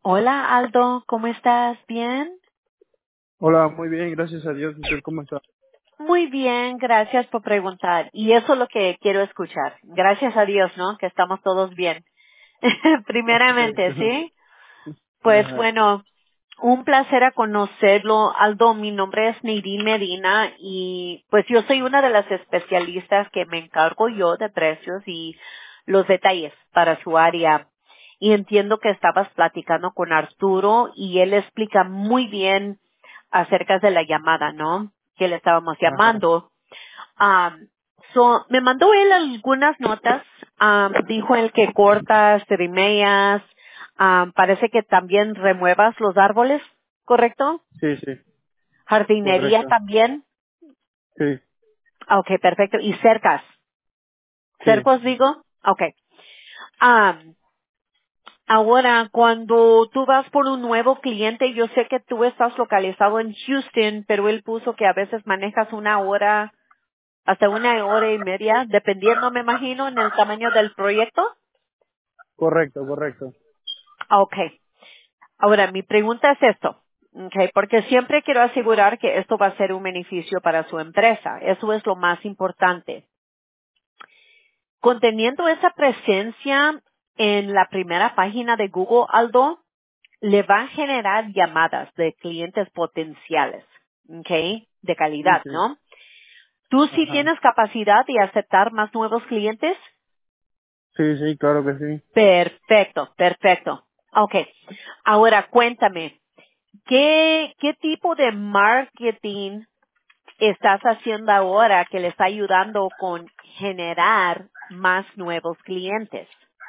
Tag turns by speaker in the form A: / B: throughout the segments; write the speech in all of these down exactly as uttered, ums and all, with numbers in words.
A: Hola Aldo, ¿cómo estás? ¿Bien?
B: Hola, muy bien, gracias a Dios. ¿Usted cómo está?
A: Muy bien, gracias por preguntar. Y eso es lo que quiero escuchar. Gracias a Dios, ¿no? Que estamos todos bien. Primeramente,
B: Correcto.
A: ¿sí? Pues
B: Ajá,
A: bueno, un placer a conocerlo. Aldo, mi nombre es Neidín Medina y pues yo soy una de las especialistas que me encargo yo de precios y los detalles para su área. Y entiendo que estabas platicando con Arturo y él explica muy bien acerca de la llamada, ¿no? Que le estábamos
B: ajá.
A: llamando. Um, so, me mandó él algunas notas. Um, dijo él que cortas, trimeas, um, parece que también remuevas los árboles, ¿correcto?
B: Sí, sí,
A: Jardinería
B: correcto.
A: también.
B: Sí,
A: Ah, ok, perfecto. Y cercas.
B: sí.
A: ¿Cercos digo? Ok. Um, ahora, cuando tú vas por un nuevo cliente, yo sé que tú estás localizado en Houston, pero él puso que a veces manejas una hora hasta una hora y media, dependiendo, me imagino, en el tamaño del proyecto.
B: Correcto, correcto.
A: Ah, ok. Ahora, mi pregunta es esto, okay, porque siempre quiero asegurar que esto va a ser un beneficio para su empresa. Eso es lo más importante. Conteniendo esa presencia en la primera página de Google, Aldo, le va a generar llamadas de clientes potenciales, okay, de
B: Sí,
A: calidad,
B: sí.
A: ¿no? ¿Tú sí
B: Ajá.
A: tienes capacidad de aceptar más nuevos clientes?
B: Sí, sí, claro que sí.
A: Perfecto, perfecto. Okay. Ahora cuéntame, ¿qué, qué tipo de marketing estás haciendo ahora que le está ayudando con generar más nuevos clientes?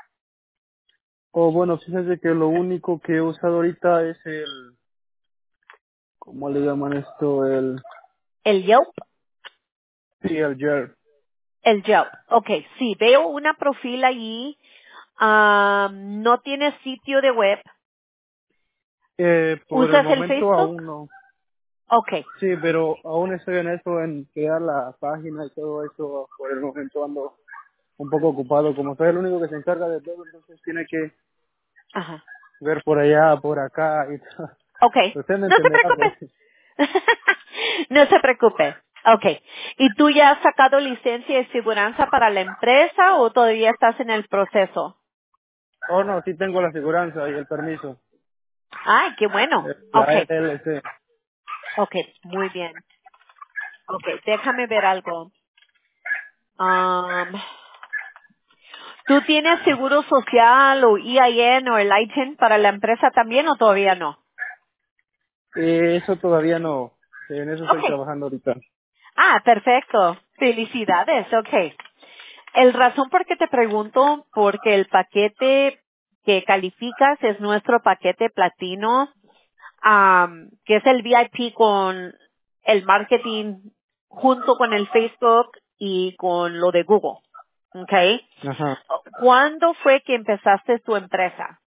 B: O bueno, fíjese que lo único que he usado ahorita es el, ¿cómo le llaman esto? El,
A: El Yelp,
B: sí, el Jer.
A: el Yelp. Okay, sí, veo una profil allí. ah, no tiene sitio de web.
B: Eh, por el
A: ¿Usas el
B: momento
A: Facebook?
B: aún no.
A: Okay.
B: Sí, pero aún estoy en eso, en crear la página y todo eso. Por el momento ando un poco ocupado. Como soy el único que se encarga de todo, entonces tiene que
A: Ajá.
B: ver por allá, por acá y todo.
A: Okay.
B: Usted me
A: No se
B: entenderá, pues.
A: preocupe. No se preocupe. Okay. ¿Y tú ya has sacado licencia de seguridad para la empresa o todavía estás en el proceso?
B: Oh, no, sí tengo la aseguranza y el permiso.
A: Ay, qué bueno.
B: Eh, La
A: Okay.
B: L L C.
A: Okay. Muy bien. Okay. Déjame ver algo. Um, ¿Tú tienes seguro social o E I N o el I T I N para la empresa también o todavía no?
B: Eh, eso todavía no. En eso estoy
A: Okay.
B: trabajando ahorita.
A: Ah, perfecto. Felicidades. Okay. El razón por qué te pregunto, porque el paquete que calificas es nuestro paquete platino, am, que es el V I P con el marketing junto con el Facebook y con lo de Google. Okay.
B: Ajá.
A: ¿Cuándo fue que empezaste tu empresa?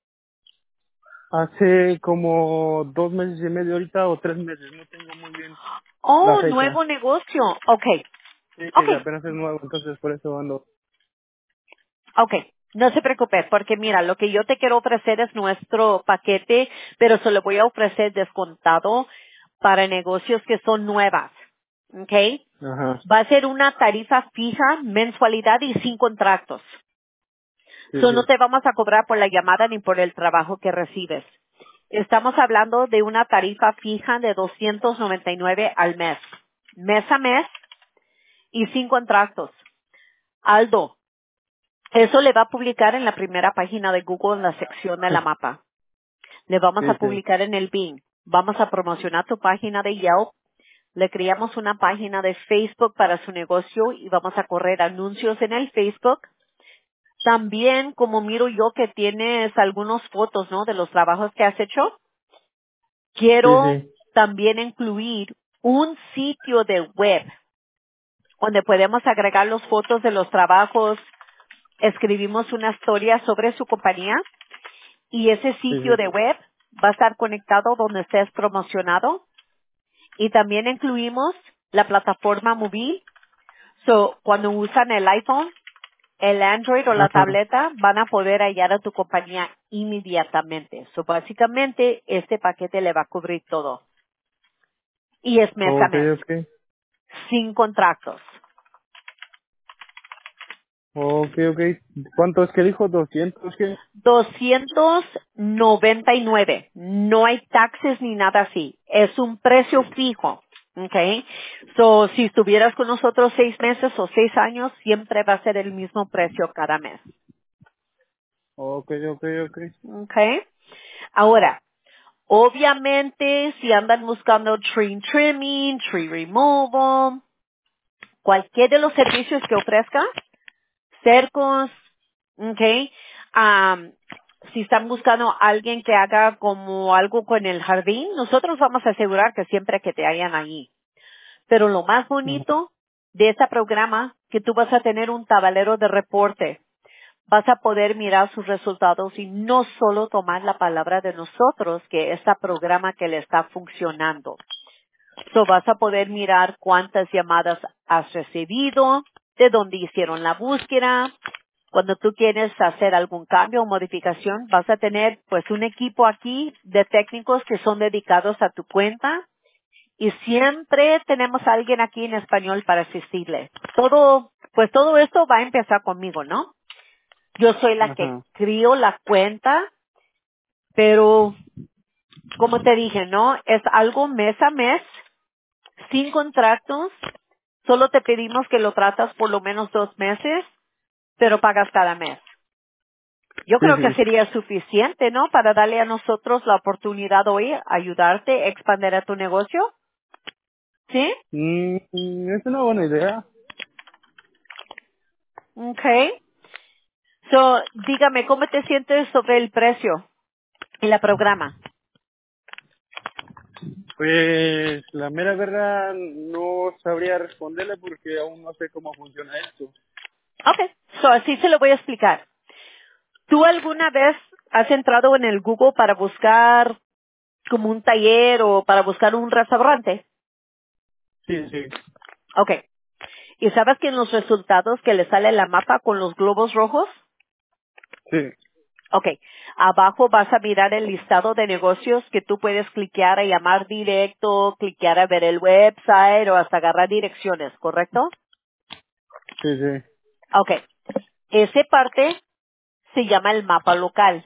B: Hace como dos meses y medio ahorita o tres meses. No tengo muy bien la
A: Oh,
B: fecha.
A: nuevo negocio. Okay.
B: Sí, que
A: Okay.
B: apenas es nuevo, entonces por eso ando.
A: Okay. No se preocupe, porque mira, lo que yo te quiero ofrecer es nuestro paquete, pero se lo voy a ofrecer descontado para negocios que son nuevas. Okay.
B: Ajá.
A: Va a ser una tarifa fija, mensualidad y sin contratos.
B: Sí,
A: So no
B: sí.
A: te vamos a cobrar por la llamada ni por el trabajo que recibes. Estamos hablando de una tarifa fija de doscientos noventa y nueve al mes. Mes a mes y sin contratos. Aldo, eso le va a publicar en la primera página de Google en la sección de la mapa. Le vamos a
B: Sí, sí.
A: publicar en el Bing. Vamos a promocionar tu página de Yelp. Le creamos una página de Facebook para su negocio y vamos a correr anuncios en el Facebook. También, como miro yo que tienes algunas fotos, ¿no? De los trabajos que has hecho,
B: Sí,
A: quiero
B: sí.
A: también incluir un sitio de web donde podemos agregar las fotos de los trabajos, escribimos una historia sobre su compañía y ese
B: Sí,
A: sitio
B: sí.
A: de web va a estar conectado donde estés promocionado y también incluimos la plataforma móvil. So, cuando usan el iPhone, el Android o la
B: Ajá.
A: tableta van a poder hallar a tu compañía inmediatamente. So, básicamente, este paquete le va a cubrir todo. Y es mes a
B: Ok,
A: mes,
B: ok.
A: sin contratos.
B: Ok, ok. ¿Cuánto es que dijo? ¿Doscientos qué?
A: doscientos noventa y nueve. No hay taxes ni nada así. Es un precio fijo. Okay. So, si estuvieras con nosotros seis meses o seis años, siempre va a ser el mismo precio cada mes.
B: Ok, ok, ok.
A: Okay. Ahora, obviamente, si andan buscando tree trimming, tree removal, cualquier de los servicios que ofrezca, cercos, okay, am, si están buscando a alguien que haga como algo con el jardín, nosotros vamos a asegurar que siempre que te hayan allí. Pero lo más bonito de este programa, que tú vas a tener un tablero de reporte. Vas a poder mirar sus resultados y no solo tomar la palabra de nosotros, que este programa que le está funcionando. So vas a poder mirar cuántas llamadas has recibido, de dónde hicieron la búsqueda. Cuando tú quieres hacer algún cambio o modificación, vas a tener pues un equipo aquí de técnicos que son dedicados a tu cuenta y siempre tenemos a alguien aquí en español para asistirle. Todo, pues todo esto va a empezar conmigo, ¿no? Yo soy la que
B: Ajá.
A: crío la cuenta, pero como te dije, ¿no? Es algo mes a mes, sin contratos. Solo te pedimos que lo tratas por lo menos dos meses, pero pagas cada mes. Yo
B: Sí,
A: creo que
B: sí.
A: sería suficiente, ¿no? Para darle a nosotros la oportunidad hoy, ayudarte a expandir a tu negocio. ¿Sí?
B: Mm, mm, es una buena idea.
A: Okay. So, dígame, ¿cómo te sientes sobre el precio y la programa?
B: Pues la mera verdad no sabría responderle porque aún no sé cómo funciona esto.
A: Okay. So, así se lo voy a explicar. ¿Tú alguna vez has entrado en el Google para buscar como un taller o para buscar un restaurante?
B: Sí, sí.
A: Okay. ¿Y sabes que en los resultados que le sale la mapa con los globos rojos?
B: Sí.
A: Okay. Abajo vas a mirar el listado de negocios que tú puedes cliquear a llamar directo, cliquear a ver el website o hasta agarrar direcciones, ¿correcto?
B: Sí, sí.
A: Okay. Ese parte se llama el mapa local.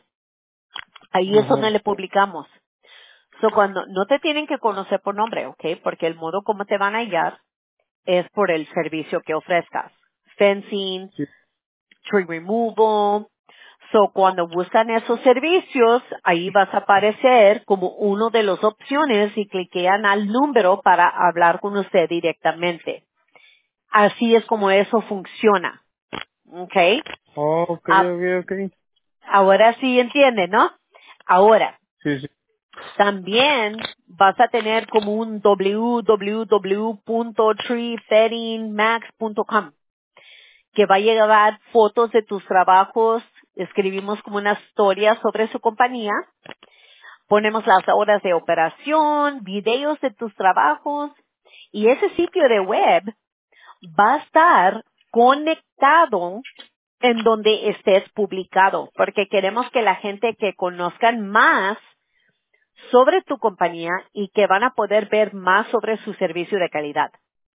A: Ahí es donde
B: Ajá.
A: le publicamos. So, cuando no te tienen que conocer por nombre, ¿ok? Porque el modo como te van a hallar es por el servicio que ofrezcas. Fencing,
B: Sí.
A: tree removal. So, cuando buscan esos servicios, ahí vas a aparecer como uno de las opciones y cliquean al número para hablar con usted directamente. Así es como eso funciona. ¿Ok?
B: Ok,
A: Ah,
B: ok, ok.
A: ahora sí entiende, ¿no? Ahora,
B: Sí, sí.
A: también vas a tener como un w w w punto tree fetting max punto com que va a llevar fotos de tus trabajos, escribimos como una historia sobre su compañía, ponemos las horas de operación, videos de tus trabajos y ese sitio de web va a estar conectado en donde estés publicado, porque queremos que la gente que conozcan más sobre tu compañía y que van a poder ver más sobre su servicio de calidad.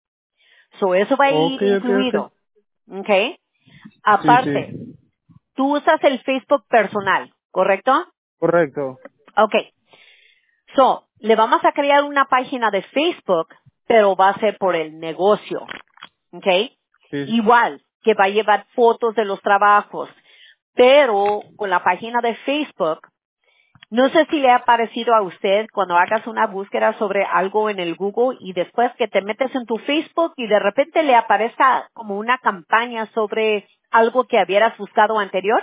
A: So, eso va a
B: Ok,
A: ir
B: ok, ok.
A: incluido. ¿Ok?
B: Sí,
A: Aparte,
B: sí.
A: tú usas el Facebook personal, ¿correcto?
B: Correcto.
A: Ok. So, le vamos a crear una página de Facebook, pero va a ser por el negocio. ¿Ok?
B: Sí, sí.
A: Igual, que va a llevar fotos de los trabajos, pero con la página de Facebook. No sé si le ha parecido a usted cuando hagas una búsqueda sobre algo en el Google y después que te metes en tu Facebook y de repente le aparezca como una campaña sobre algo que hubieras buscado anterior.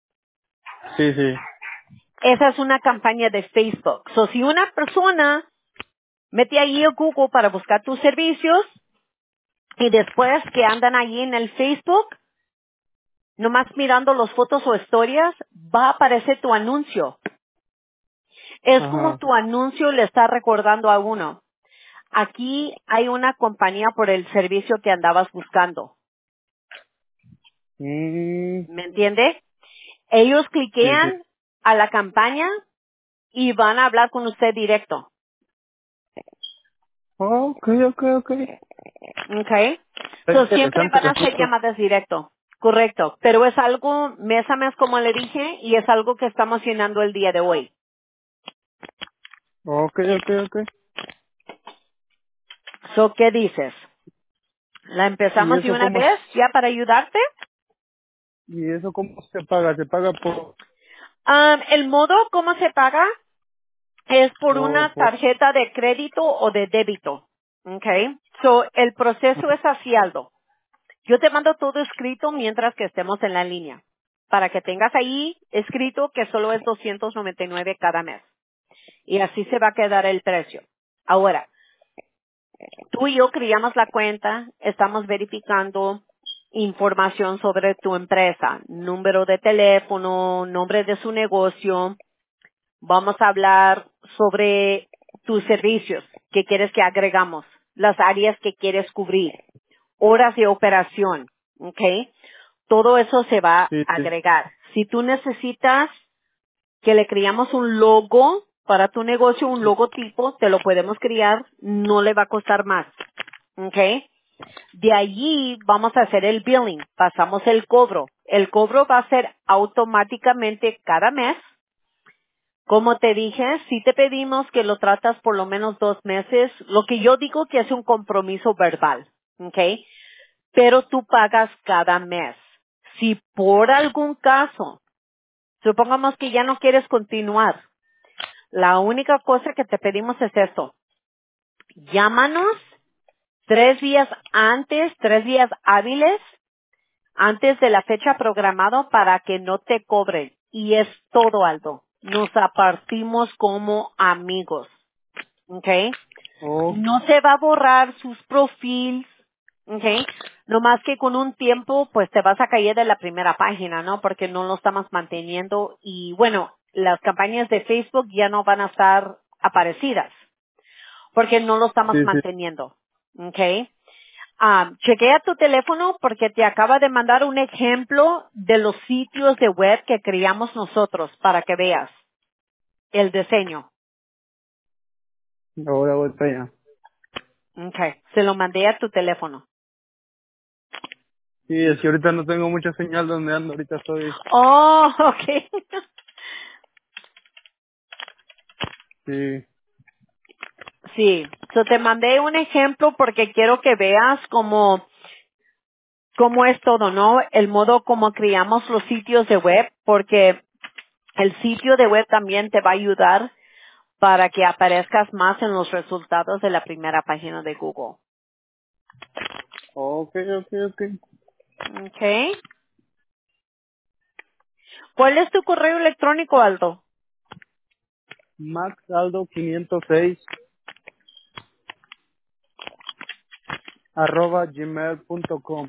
B: Sí, sí.
A: Esa es una campaña de Facebook. So, si una persona mete ahí a Google para buscar tus servicios y después que andan ahí en el Facebook, nomás mirando las fotos o historias, va a aparecer tu anuncio. Es como
B: Ajá.
A: tu anuncio le está recordando a uno. Aquí hay una compañía por el servicio que andabas buscando.
B: Mm,
A: ¿Me entiende? Ellos
B: sí, sí.
A: cliquean a la campaña y van a hablar con usted directo.
B: Oh, ok, ok, ok.
A: Okay.
B: Está
A: So, siempre
B: interesante
A: van
B: el
A: a hacer
B: asunto.
A: llamadas directo. Correcto. Pero es algo mes a mes, como le dije, y es algo que estamos llenando el día de hoy.
B: Ok, ok, ok.
A: So, ¿qué dices? ¿La
B: ¿Y
A: empezamos de
B: eso
A: una
B: cómo,
A: vez ya para ayudarte?
B: y eso cómo se paga? ¿Se paga por,
A: Um, el modo, ¿cómo se paga? Es por
B: o
A: una
B: por,
A: tarjeta de crédito o de débito. Okay. So, el proceso es así, Aldo. Yo te mando todo escrito mientras que estemos en la línea, para que tengas ahí escrito que solo es doscientos noventa y nueve cada mes. Y así se va a quedar el precio. Ahora, tú y yo creamos la cuenta, estamos verificando información sobre tu empresa, número de teléfono, nombre de su negocio. Vamos a hablar sobre tus servicios que quieres que agregamos, las áreas que quieres cubrir, horas de operación, ¿ok? Todo eso se va a
B: sí, sí.
A: agregar. Si tú necesitas que le creamos un logo para tu negocio, un logotipo, te lo podemos crear, no le va a costar más, ¿ok? De allí vamos a hacer el billing, pasamos el cobro. El cobro va a ser automáticamente cada mes. Como te dije, si te pedimos que lo tratas por lo menos dos meses, lo que yo digo que es un compromiso verbal, ¿ok? Pero tú pagas cada mes. Si por algún caso, supongamos que ya no quieres continuar, la única cosa que te pedimos es esto. Llámanos tres días antes, tres días hábiles, antes de la fecha programada para que no te cobren. Y es todo, Aldo. Nos apartimos como amigos. ¿Ok?
B: Oh,
A: No se va a borrar sus perfiles. ¿Ok? No más que con un tiempo, pues te vas a caer de la primera página, ¿no? Porque no lo estamos manteniendo. Y bueno, las campañas de Facebook ya no van a estar aparecidas. Porque no lo estamos
B: sí, sí.
A: manteniendo. ¿Ok? Ah, chequea tu teléfono porque te acaba de mandar un ejemplo de los sitios de web que creamos nosotros para que veas el diseño.
B: Ahora voy para allá.
A: Okay. Se lo mandé a tu teléfono.
B: Sí, es que ahorita no tengo mucha señal donde ando. Ahorita estoy,
A: Oh, okay.
B: sí.
A: Sí. So te mandé un ejemplo porque quiero que veas cómo, cómo es todo, ¿no? El modo como creamos los sitios de web porque el sitio de web también te va a ayudar para que aparezcas más en los resultados de la primera página de Google.
B: Ok, ok, ok.
A: Okay. ¿Cuál es tu correo electrónico, Aldo?
B: Maxaldo quinientos seis arroba gmail punto com.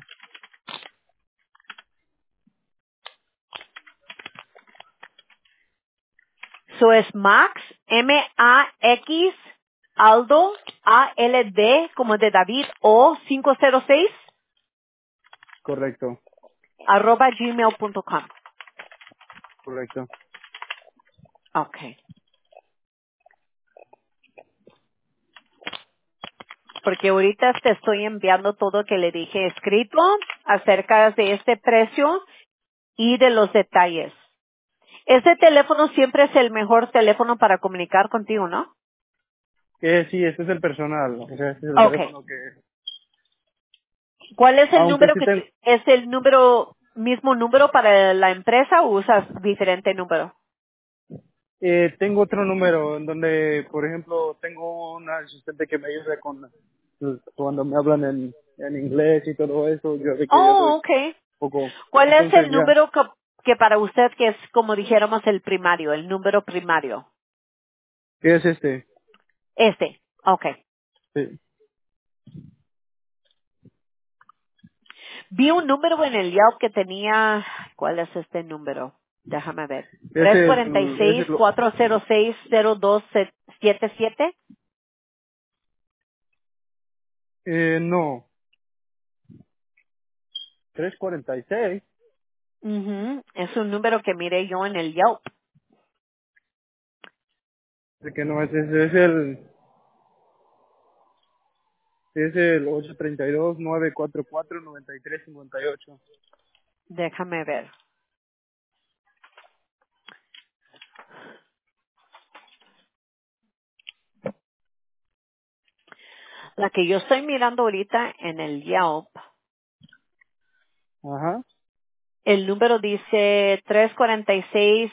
A: So es Max, M A X, Aldo, A L D, como de David, o quinientos seis,
B: Correcto,
A: arroba gmail punto com.
B: correcto.
A: Okay. Porque ahorita te estoy enviando todo que le dije escrito acerca de este precio y de los detalles. Ese teléfono siempre es el mejor teléfono para comunicar contigo, ¿no?
B: Eh, sí, este es el personal. O sea, este es el
A: Okay.
B: teléfono que...
A: ¿Cuál es el
B: Aunque
A: número
B: sí
A: que
B: tengo...
A: te- es el número mismo número para la empresa o usas diferente número?
B: Eh, tengo otro número en donde, por ejemplo, tengo una asistente que me ayuda con cuando me hablan en, en inglés y todo eso. Yo sé que yo soy
A: Oh,
B: un
A: okay.
B: poco...
A: ¿Cuál es
B: Entonces
A: el
B: ya,
A: número que, que para usted que es como dijéramos el primario, el número primario?
B: ¿qué es este?
A: Este. Okay.
B: Sí.
A: Vi un número en el Yelp que tenía, ¿cuál es este número? Déjame ver.
B: Es
A: Tres cuatro
B: el... Es
A: seis,
B: el
A: cuatro cero seis, cero dos siete siete.
B: eh, no, trescientos cuarenta y seis.
A: Ujú. Es un número que miré yo en el Yelp.
B: De que no, ese, ese es el, es el ocho tres dos, nueve cuatro cuatro, nueve tres cinco ocho.
A: Déjame ver. La que yo estoy mirando ahorita en el Yelp,
B: Ajá.
A: el número dice tres cuatro seis,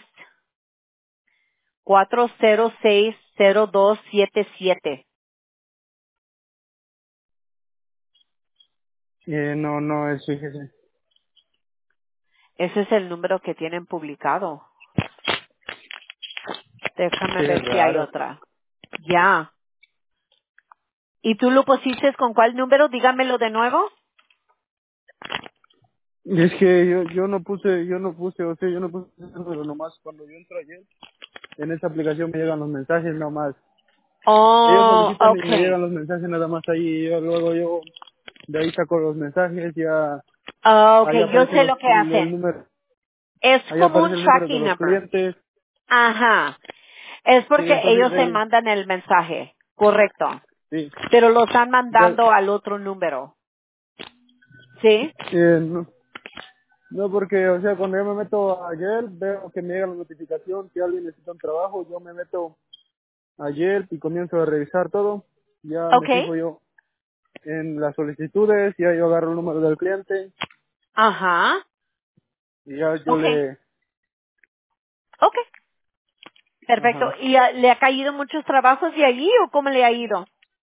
A: cuatro cero seis, cero dos siete siete.
B: Eh, no, no, es, fíjese.
A: Ese es el número que tienen publicado. Déjame
B: Qué
A: ver si hay
B: raro.
A: otra. Ya. ¿Y tú lo pusiste con cuál número? Dígamelo de nuevo.
B: Y es que yo, yo no puse, yo no puse, o sea, yo no puse ese número nomás. Cuando yo entro ayer, en esa aplicación me llegan los mensajes nomás. Ellos se lo
A: Oh,
B: quitan y me
A: okay.
B: llegan los mensajes nada más ahí. Y yo, luego yo de ahí saco los mensajes, ya
A: Oh,
B: ahí
A: okay, yo
B: aparecen
A: sé
B: los,
A: lo que
B: el, el
A: hacen.
B: número,
A: Es
B: ahí
A: como
B: aparece
A: un
B: el número de
A: tracking
B: los
A: number.
B: clientes.
A: Ajá. Es
B: Sí,
A: porque
B: entonces
A: ellos
B: de
A: se
B: ahí,
A: mandan el mensaje. Correcto.
B: sí.
A: Pero lo están
B: Ya,
A: mandando al otro número. ¿Sí?
B: eh, no, no, porque, o sea, cuando yo me meto ayer, veo que me llega la notificación que alguien necesita un trabajo, yo me meto ayer y comienzo a revisar todo. Ya me
A: Okay.
B: fijo yo en las solicitudes, ya yo agarro el número del cliente
A: Ajá.
B: y ya yo
A: Okay.
B: le...
A: Okay. Perfecto.
B: Ajá.
A: ¿Y ah, le ha caído muchos trabajos de allí o cómo le ha ido?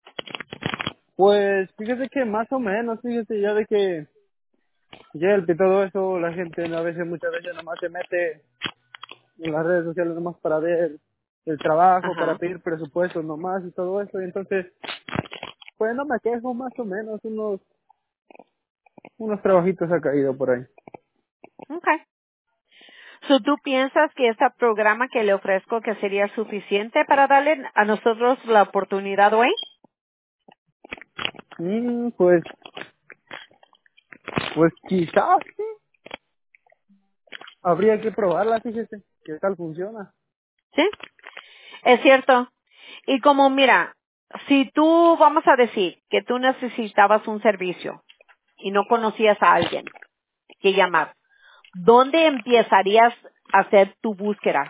B: Pues fíjese que más o menos, fíjese ya de que Yelp y todo eso, la gente a veces, muchas veces nomás se mete en las redes sociales nomás para ver el trabajo, para
A: Ajá.
B: pedir presupuestos nomás y todo eso, y entonces, pues no me quejo, más o menos, unos, unos trabajitos ha caído por ahí.
A: Okay. So, ¿tú piensas que este programa que le ofrezco que sería suficiente para darle a nosotros la oportunidad hoy?
B: Mm, pues, pues quizás sí, habría que probarla, fíjese, qué tal funciona.
A: Sí. Es cierto. Y como mira, si tú vamos a decir que tú necesitabas un servicio y no conocías a alguien que llamar, ¿dónde empezarías a hacer tu búsqueda?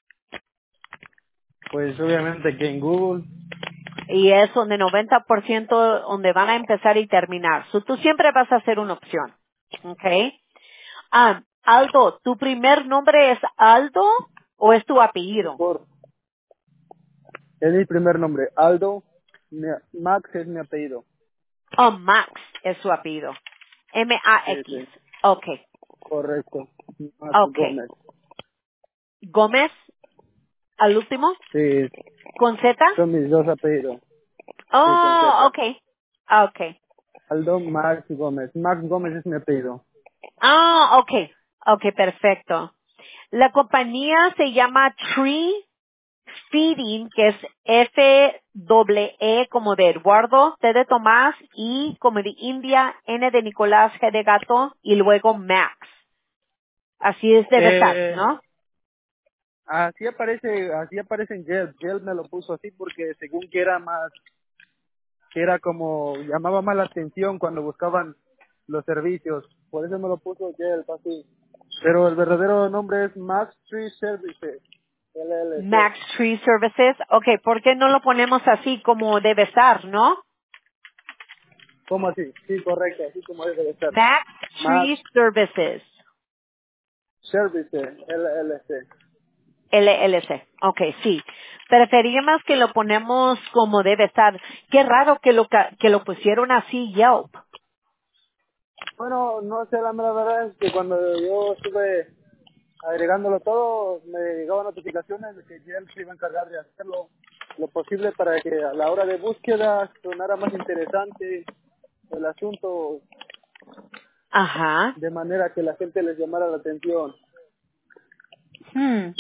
B: Pues obviamente que en Google,
A: Y es donde noventa por ciento donde van a empezar y terminar. So, tú siempre vas a ser una opción. ¿Ok? Ah, Aldo, ¿tu primer nombre es Aldo o es tu apellido?
B: por, es mi primer nombre, Aldo, mi- Max es mi apellido.
A: Oh, Max es su apellido.
B: Sí,
A: M A X.
B: sí,
A: Ok,
B: correcto, Max
A: ok.
B: Gómez.
A: Gómez, al último,
B: Sí,
A: con Z.
B: son mis dos apellidos, sí, con
A: Oh,
B: Z.
A: okay, okay.
B: Aldo Max Gómez. Max Gómez es mi apellido.
A: Ah, okay, okay, perfecto. La compañía se llama Tree Feeding, que es F E E como de Eduardo, T de Tomás, I como de India, N de Nicolás, G de gato y luego Max. Así es debe estar,
B: Eh,
A: ¿no?
B: así aparece, así aparece en Yelp. Yelp me lo puso así porque según que era más, que era como, llamaba más la atención cuando buscaban los servicios. Por eso me lo puso Yelp así. Pero el verdadero nombre es Max Tree Services, L L C.
A: Max Tree Services. Okay, ¿por qué no lo ponemos así como debe estar, no?
B: ¿Cómo así? Sí, correcto, así como debe de estar.
A: Max
B: Max
A: Tree Services.
B: Services, L L C.
A: L L C. Okay, sí. Preferíamos que lo ponemos como debe estar. Qué raro que lo ca- que lo pusieron así Yelp.
B: Bueno, no sé, la mera verdad es que cuando yo estuve agregándolo todo, me llegaban notificaciones de que Yelp se iba a encargar de hacerlo lo posible para que a la hora de búsqueda sonara más interesante el asunto,
A: Ajá.
B: de manera que la gente les llamara la atención.
A: Hmm.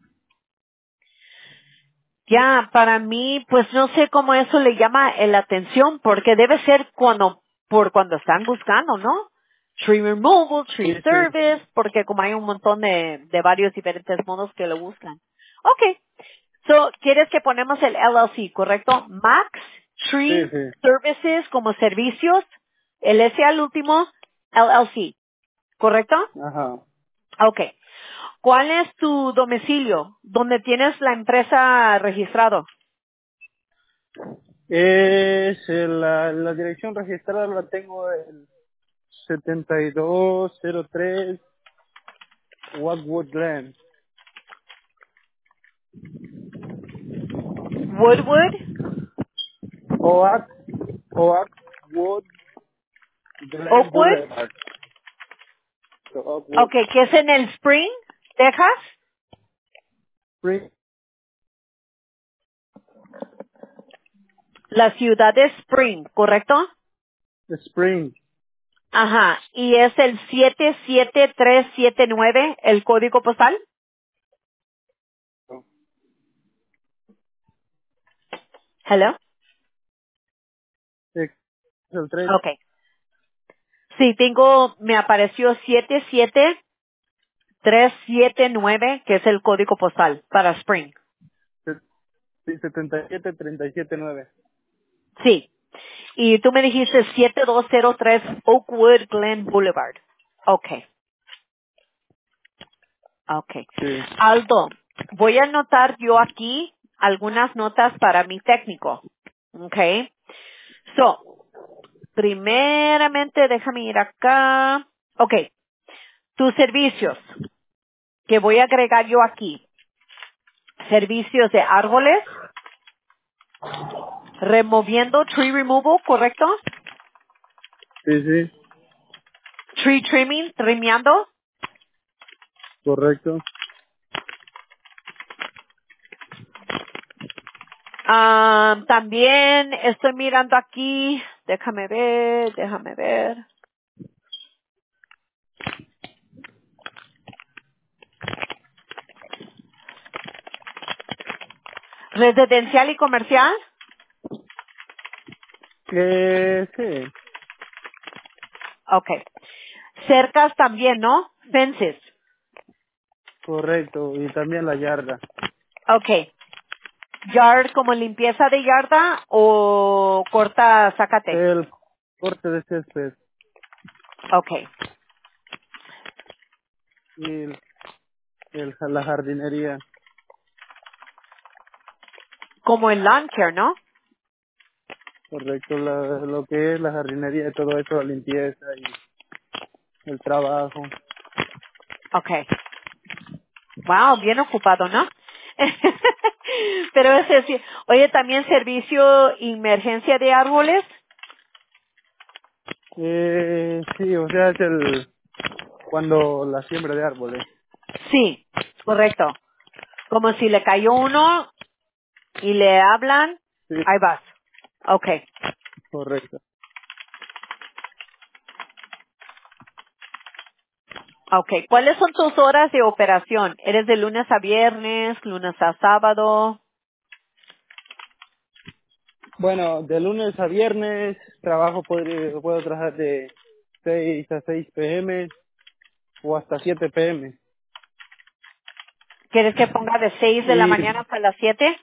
A: Ya, para mí, pues no sé cómo eso le llama la atención, porque debe ser cuando, por cuando están buscando, ¿no? tree removal, tree
B: Sí, sí.
A: service, porque como hay un montón de, de varios diferentes modos que lo buscan. Okay. So, ¿quieres que ponemos el L L C, correcto? Max
B: Sí,
A: Tree
B: sí.
A: Services como servicios, el S al último, L L C, ¿correcto?
B: Ajá.
A: Okay. ¿Cuál es tu domicilio? ¿Dónde tienes la empresa registrado?
B: Es el- la, la dirección registrada la tengo el setenta y dos cero tres Watwood Glen.
A: Woodwood,
B: Oak, Oakwood Glen
A: Oakwood.
B: Boulevard. So, Oakwood
A: Okay, ¿qué es en el Spring, Texas?
B: Spring,
A: La ciudad de Spring, ¿correcto?
B: Spring.
A: Ajá. ¿Y es el siete siete tres siete nueve el código postal? Hello.
B: Es el tres,
A: Okay. Sí, tengo, me apareció siete siete tres siete nueve, que es el código postal para Spring.
B: sí, setenta y siete treinta y siete nueve.
A: Sí. Y tú me dijiste siete dos cero tres Oakwood Glen Boulevard. Okay. Okay.
B: Sí.
A: Aldo, voy a anotar yo aquí algunas notas para mi técnico. Okay. So, primeramente déjame ir acá. Okay. Tus servicios que voy a agregar yo aquí. Servicios de árboles, removiendo tree removal, ¿correcto?
B: Sí, sí,
A: Tree trimming, trimeando.
B: correcto.
A: Ah, también estoy mirando aquí, déjame ver, déjame ver. Residencial y comercial.
B: Eh, sí,
A: Okay. Cercas también, ¿no? Fences.
B: correcto. Y también la yarda.
A: Okay. Yard como limpieza de yarda o corta zacate.
B: El corte de césped
A: Okay.
B: y el, el- la jardinería.
A: Como el lawn care, ¿no?
B: Correcto, la, lo que es la jardinería y todo eso, la limpieza y el trabajo.
A: Okay. Wow, bien ocupado, ¿no? Pero es decir, oye, también servicio emergencia de árboles.
B: Eh, sí, o sea, es el cuando la siembra de árboles.
A: Sí, correcto. Como si le cayó uno y le hablan,
B: Sí,
A: ahí vas. Okay,
B: correcto.
A: okay. ¿Cuáles son tus horas de operación? ¿Eres de lunes a viernes, lunes a sábado?
B: Bueno, de lunes a viernes trabajo, podría, puedo trabajar de seis a seis pm o hasta siete pm.
A: ¿Quieres que ponga de seis de la
B: Y
A: mañana hasta las siete?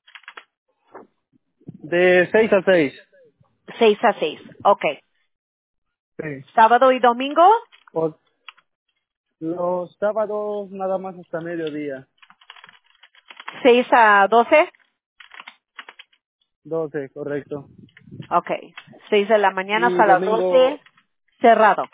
B: de seis a seis.
A: Seis a seis. Okay.
B: Sí.
A: ¿Sábado y domingo?
B: O- los sábados nada más hasta mediodía,
A: Seis a doce.
B: doce, correcto.
A: Okay. Seis de la mañana
B: Y
A: hasta las
B: domingo,
A: doce, cerrado.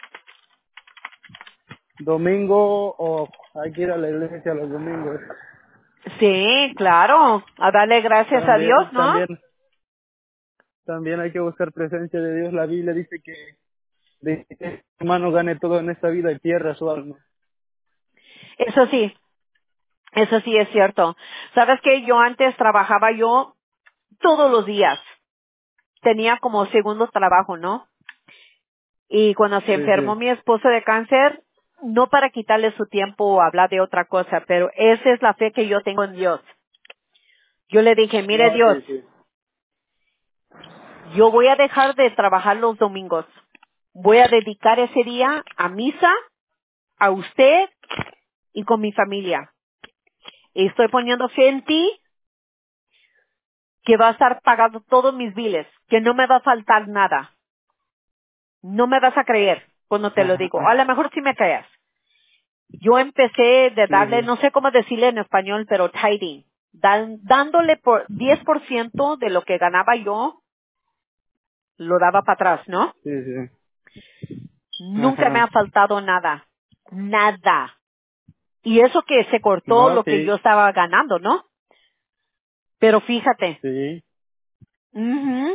B: domingo, o hay que ir a la iglesia los domingos.
A: Sí, claro. A darle gracias a
B: También,
A: Dios, ¿no?
B: también, también hay que buscar presencia de Dios. La Biblia dice que de que el humano gane todo en esta vida y pierda su alma.
A: Eso sí, eso sí es cierto. ¿Sabes qué? Yo antes trabajaba yo todos los días. Tenía como segundo trabajo, ¿no? Y cuando se
B: Sí,
A: enfermó
B: sí.
A: mi esposo de cáncer, no para quitarle su tiempo o hablar de otra cosa, pero esa es la fe que yo tengo en Dios. Yo le dije, mire
B: No,
A: Dios,
B: sí, sí.
A: yo voy a dejar de trabajar los domingos. Voy a dedicar ese día a misa, a usted y con mi familia. Y estoy poniendo fe en ti que va a estar pagando todos mis biles, que no me va a faltar nada. No me vas a creer cuando te lo
B: Ajá.
A: digo. A lo mejor sí me creas. Yo empecé de
B: Sí,
A: darle,
B: sí.
A: no sé cómo decirle en español, pero tithing. Dan- dándole por diez por ciento de lo que ganaba yo, lo daba para atrás, ¿no?
B: Sí, sí.
A: Nunca me
B: Ajá.
A: ha faltado nada. Nada. Y eso que se cortó
B: No,
A: lo que yo
B: sí.
A: estaba ganando, ¿no? Pero fíjate.
B: Sí.
A: Ujú.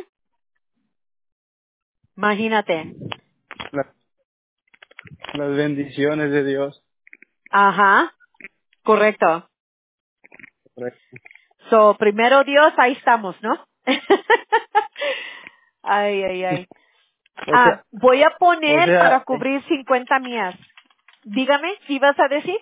A: Imagínate.
B: La- las bendiciones de Dios.
A: Ajá. Correcto.
B: Correcto.
A: So, primero Dios, ahí estamos, ¿no? Ay, ay, ay.
B: O
A: Ah,
B: sea,
A: voy a
B: o
A: poner para
B: sea, eh,
A: cubrir cincuenta mías. Dígame, ¿sí vas a decir?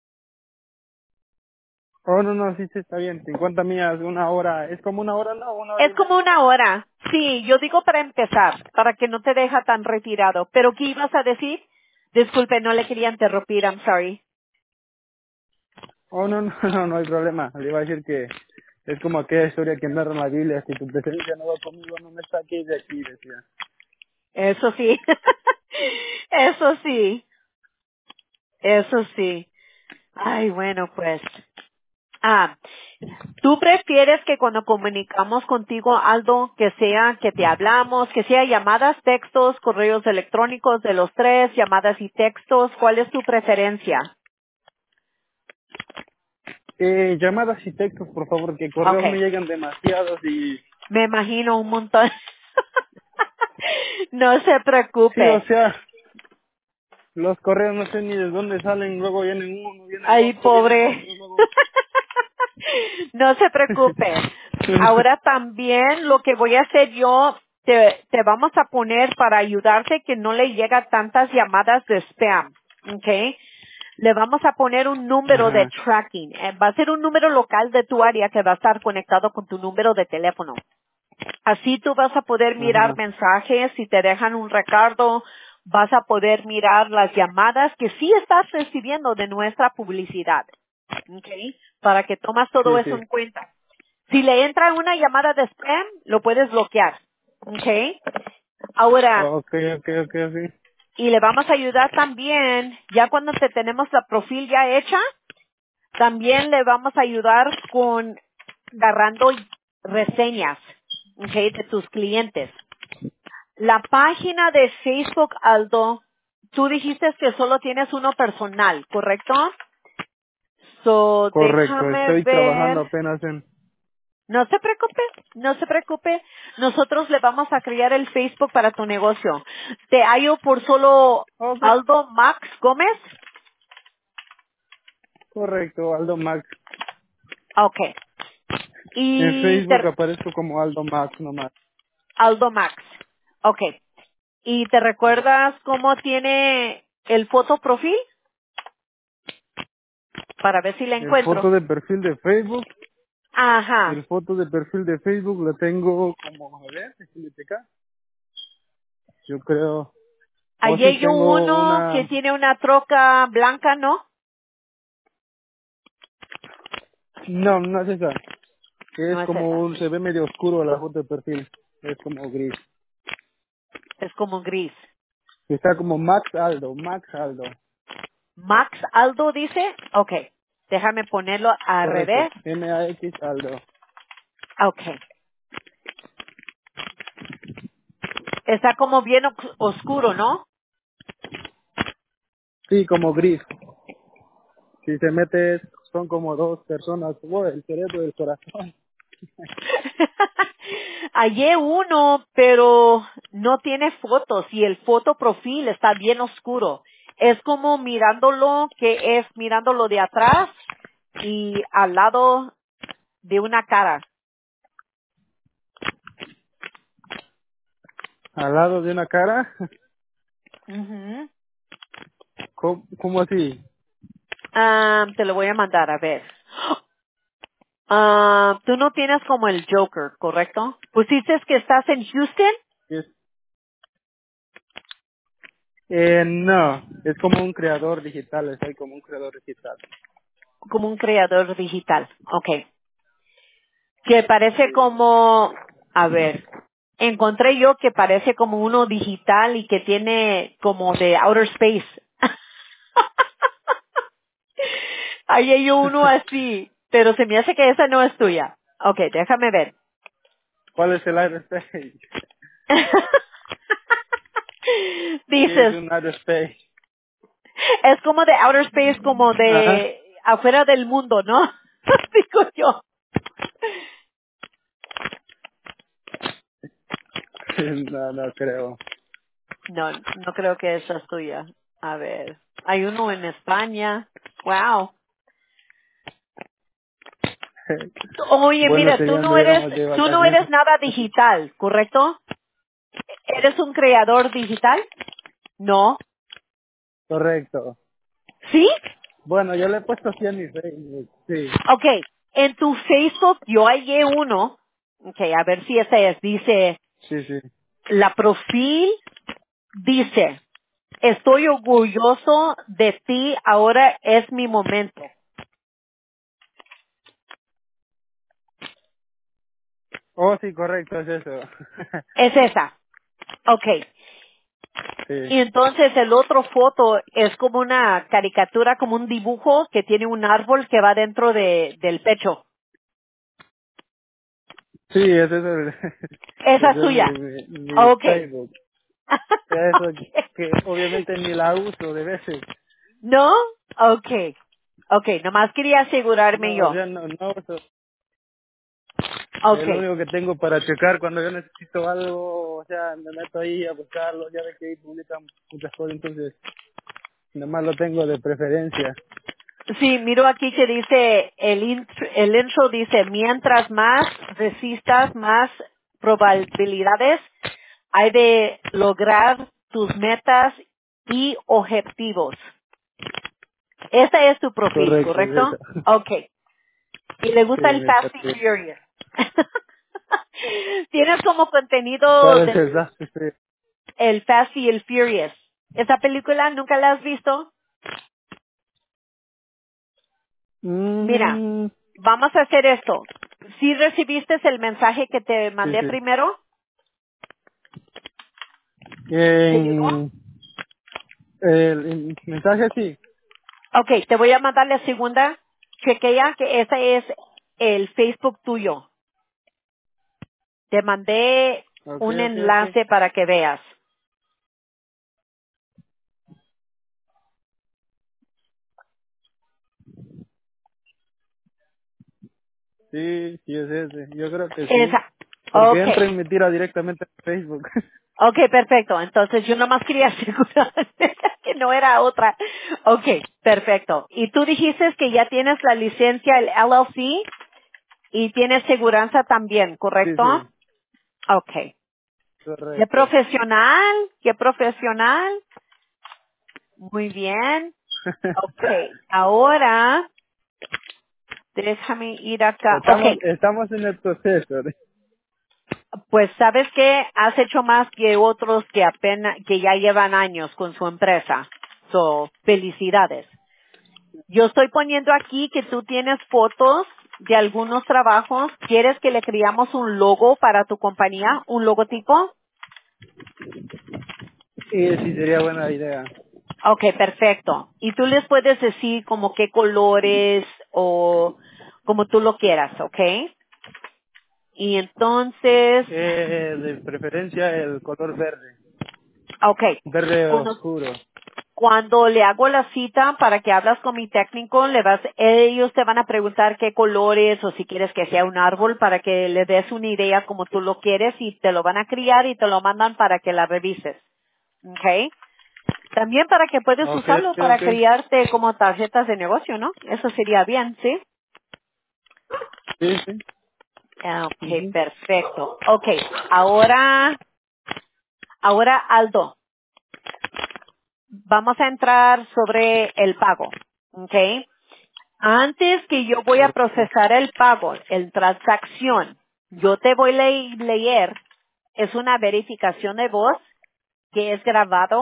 B: oh, no, no, sí, sí, está bien. cincuenta millas, una hora. Es como una hora, no, una hora
A: Es
B: y
A: como
B: media.
A: una hora. Sí, yo digo para empezar, para que no te deja tan retirado. ¿Pero qué ibas a decir? Disculpe, no le quería interrumpir, I'm sorry.
B: Oh, no, no, no, no hay problema. Le iba a decir que es como aquella historia que narra en la Biblia. Si tu presencia no va conmigo, no me saques de aquí, decía.
A: Eso sí. Eso sí. Eso sí. Ay, bueno, pues. Ah, ¿tú prefieres que cuando comunicamos contigo, Aldo, que sea que te hablamos, que sea llamadas, textos, correos electrónicos de los tres, llamadas y textos? ¿Cuál es tu preferencia?
B: Eh, llamadas y textos, por favor, que correos me
A: Okay,
B: llegan demasiados y...
A: me imagino un montón. No se
B: Sí, o
A: preocupe.
B: sea, los correos no sé ni de dónde salen, luego vienen uno, vienen
A: Ay,
B: otro, vienen
A: pobre.
B: otro, luego...
A: No se preocupe. Ahora también lo que voy a hacer yo, te, te vamos a poner para ayudarte que no le llega tantas llamadas de spam. ¿Ok? Le vamos a poner un número de
B: Ajá,
A: tracking. Eh, Va a ser un número local de tu área que va a estar conectado con tu número de teléfono. Así tú vas a poder mirar
B: ajá,
A: mensajes, si te dejan un recado, vas a poder mirar las llamadas que sí estás recibiendo de nuestra publicidad. ¿Ok? Para que tomas todo
B: sí,
A: eso
B: sí.
A: en cuenta. Si le entra una llamada de spam, lo puedes bloquear. ¿Ok? Ahora,
B: Ok, ok, ok, ok.
A: y le vamos a ayudar también, ya cuando te tenemos la profil ya hecha, también le vamos a ayudar con agarrando reseñas, ¿ok? De tus clientes. La página de Facebook, Aldo, tú dijiste que solo tienes uno personal, ¿correcto? So,
B: Correcto,
A: déjame
B: estoy trabajando
A: ver.
B: apenas en...
A: No se preocupe, no se preocupe. Nosotros le vamos a crear el Facebook para tu negocio. Te hallo por solo
B: Ok,
A: Aldo Max Gómez.
B: correcto, Aldo Max.
A: Okay.
B: En
A: Y
B: Facebook
A: te,
B: aparezco como Aldo Max nomás.
A: Aldo Max. Okay. ¿Y te recuerdas cómo tiene el foto profil? Para ver si la
B: El foto
A: encuentro.
B: de perfil de Facebook,
A: Ajá.
B: el foto de perfil de Facebook lo tengo como, a ver, déjame checar. Yo creo, o
A: Allí
B: sí
A: hay
B: tengo
A: uno que
B: una,
A: tiene una troca blanca, ¿no?
B: no, no es esa, que
A: No
B: es
A: es
B: como
A: esa.
B: un, se ve medio oscuro la foto de perfil, es como gris.
A: Es como gris.
B: Está como Max Aldo, Max Aldo,
A: Max Aldo dice, okay. Déjame ponerlo al
B: correcto,
A: revés.
B: M A X Aldo.
A: Okay. Está como bien os- oscuro, ¿no?
B: Sí, como gris. Si se mete, son como dos personas, como el cerebro y el corazón.
A: Hallé uno, pero no tiene fotos y el foto profil está bien oscuro. Es como mirándolo, que es mirándolo de atrás y al lado de una cara.
B: Al lado de una cara,
A: Ujú.
B: ¿cómo, cómo así?
A: Ah, te lo voy a mandar, a ver. Ah, tú no tienes como el Joker, ¿correcto? Pues dices que estás en Houston.
B: Es, Eh, no, es como un creador digital, soy como un creador digital.
A: Como un creador digital. Okay. Que parece
B: Sí.
A: como, a ver, encontré yo que parece como uno digital y que tiene como de outer space. Ahí hay uno así, pero se me hace que esa no es tuya. Okay, déjame ver.
B: ¿Cuál es el Aerospace? ¿Qué es
A: Dices,
B: un Aerospace?
A: es como de outer space, como
B: Ajá.
A: de afuera del mundo, ¿no? Digo yo.
B: No, no creo.
A: No, no creo que esa es tuya. A ver, hay uno en España. Wow. Oye,
B: Bueno,
A: mira, tú
B: sería
A: no eres,
B: anduviéramos de
A: tú no eres
B: vacaciones.
A: nada digital, ¿correcto? ¿Eres un creador digital? No.
B: Correcto.
A: ¿Sí?
B: Bueno, yo le he puesto así a mi Facebook. Sí,
A: Ok. En tu Facebook yo hallé uno. Ok, a ver si ese es. Dice,
B: sí, sí.
A: la profil dice, estoy orgulloso de ti, ahora es mi momento.
B: Oh, sí, correcto, es eso.
A: Es esa. Ok.
B: Sí.
A: Y entonces el otro foto es como una caricatura, como un dibujo que tiene un árbol que va dentro de, del pecho.
B: Sí, ese es el,
A: Esa es
B: ese es
A: tuya.
B: mi, mi, mi
A: Ok.
B: Facebook. Eso
A: Ok.
B: que obviamente ni la uso de veces.
A: ¿No? Ok. Ok, nomás quería asegurarme
B: No, o
A: yo.
B: sea, no, no uso.
A: Ok.
B: Es lo único que tengo para checar cuando yo necesito algo, o sea, me meto ahí a buscarlo, ya ves que ahí publican muchas cosas, entonces nomás lo tengo de preferencia.
A: Sí, miro aquí que dice, el intro, el intro dice, mientras más resistas, más probabilidades hay de lograr tus metas y objetivos. Ese es tu profil,
B: Correcto, es eso.
A: ¿correcto? Ok. Y le
B: Sí,
A: gusta el
B: me
A: Fast and
B: parece.
A: Furious. Tienes como contenido
B: ¿Cuál es el
A: del
B: dato? Sí.
A: el Fast y el Furious. ¿Esa película nunca la has visto? Mira,
B: Mm,
A: vamos a hacer esto. ¿Sí recibiste el mensaje que te
B: sí,
A: mandé
B: sí.
A: primero? ¿Te llegó?
B: En el, el mensaje sí.
A: Ok, te voy a mandar la segunda. Chequea que ese es el Facebook tuyo. Te mandé
B: Ok,
A: un
B: ok, ok.
A: enlace para que veas.
B: Sí, sí es ese. Yo creo que sí.
A: Esa.
B: Porque
A: Ok.
B: entra y me tira directamente a Facebook.
A: Ok, perfecto. Entonces yo nomás quería asegurar que no era otra. Ok, perfecto. Y tú dijiste que ya tienes la licencia, el L L C, y tienes seguranza también,
B: Sí,
A: ¿correcto?
B: sí.
A: Ok. Qué
B: Correcto.
A: profesional, qué profesional. Muy bien. Ok. Ahora, déjame ir acá. Ok.
B: estamos, estamos en el proceso.
A: Pues sabes que has hecho más que otros que apenas, que ya llevan años con su empresa. So, felicidades. Yo estoy poniendo aquí que tú tienes fotos de algunos trabajos. ¿Quieres que le creamos un logo para tu compañía? ¿Un logotipo?
B: Sí, sí, sería buena idea.
A: Ok, perfecto. Y tú les puedes decir como qué colores o como tú lo quieras, ¿ok? Y entonces,
B: Eh, de preferencia el color verde.
A: ok,
B: Verde
A: cuando,
B: oscuro.
A: cuando le hago la cita para que hablas con mi técnico, le vas, ellos te van a preguntar qué colores o si quieres que sea un árbol para que le des una idea como tú lo quieres y te lo van a criar y te lo mandan para que la revises, ¿ok? También para que puedes
B: Ok,
A: usarlo
B: ok,
A: para
B: ok.
A: criarte como tarjetas de negocio, ¿no? Eso sería bien, ¿sí?
B: Sí, sí.
A: Ah, ok,
B: Ujú.
A: perfecto. Ok, ahora, ahora Aldo, vamos a entrar sobre el pago, ok. Antes que yo voy a
B: Correcto.
A: procesar el pago, el transacción, yo te voy a le- leer, es una verificación de voz que es grabado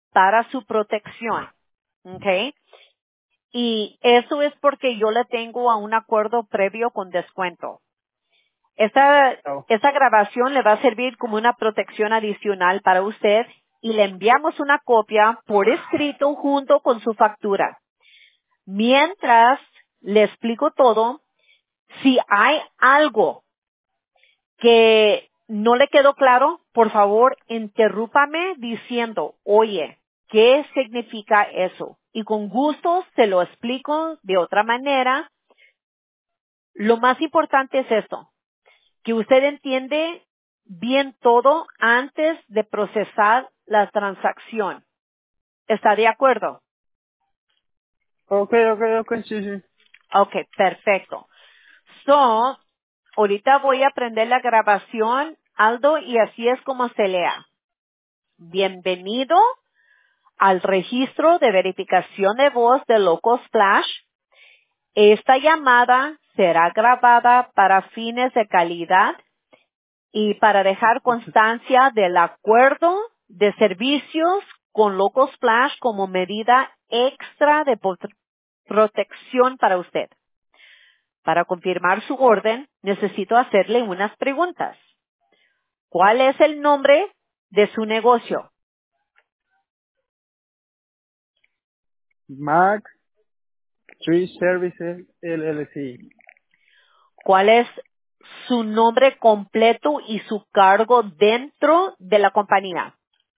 A: para su protección. ¿Ok? Y eso es porque yo le tengo a un acuerdo previo con descuento. Esta,
B: Oh,
A: esta grabación le va a servir como una protección adicional para usted y le enviamos una copia por escrito junto con su factura. Mientras le explico todo, si hay algo que no le quedó claro, por favor, interrúpame diciendo, oye, ¿qué significa eso? Y con gusto se lo explico de otra manera. Lo más importante es esto, que usted entiende bien todo antes de procesar la transacción. ¿Está de acuerdo?
B: ok, ok, ok, sí, sí.
A: Ok, perfecto. So, ahorita voy a prender la grabación, Aldo, y así es como se lea. Bienvenido al registro de verificación de voz de Locos Flash. Esta llamada será grabada para fines de calidad y para dejar constancia del acuerdo de servicios con Locos Flash como medida extra de pot- protección para usted. Para confirmar su orden, necesito hacerle unas preguntas. ¿Cuál es el nombre de su negocio?
B: Max Tree Services L L C.
A: ¿Cuál es su nombre completo y su cargo dentro de la compañía?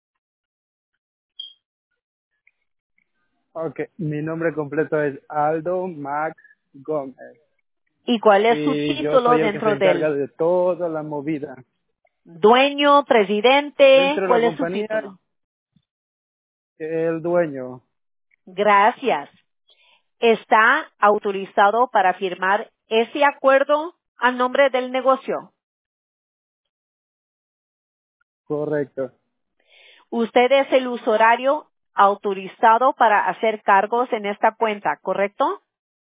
B: Ok, mi nombre completo es Aldo Max Gómez.
A: ¿Y cuál es su
B: Y yo
A: título
B: soy el que se
A: dentro
B: encarga
A: del
B: de toda la movida.
A: dueño, presidente?
B: Dentro de la
A: ¿Cuál es su
B: compañía,
A: título?
B: el dueño.
A: Gracias. ¿Está autorizado para firmar ese acuerdo a nombre del negocio?
B: Correcto,
A: Usted es el usuario autorizado para hacer cargos en esta cuenta, ¿correcto?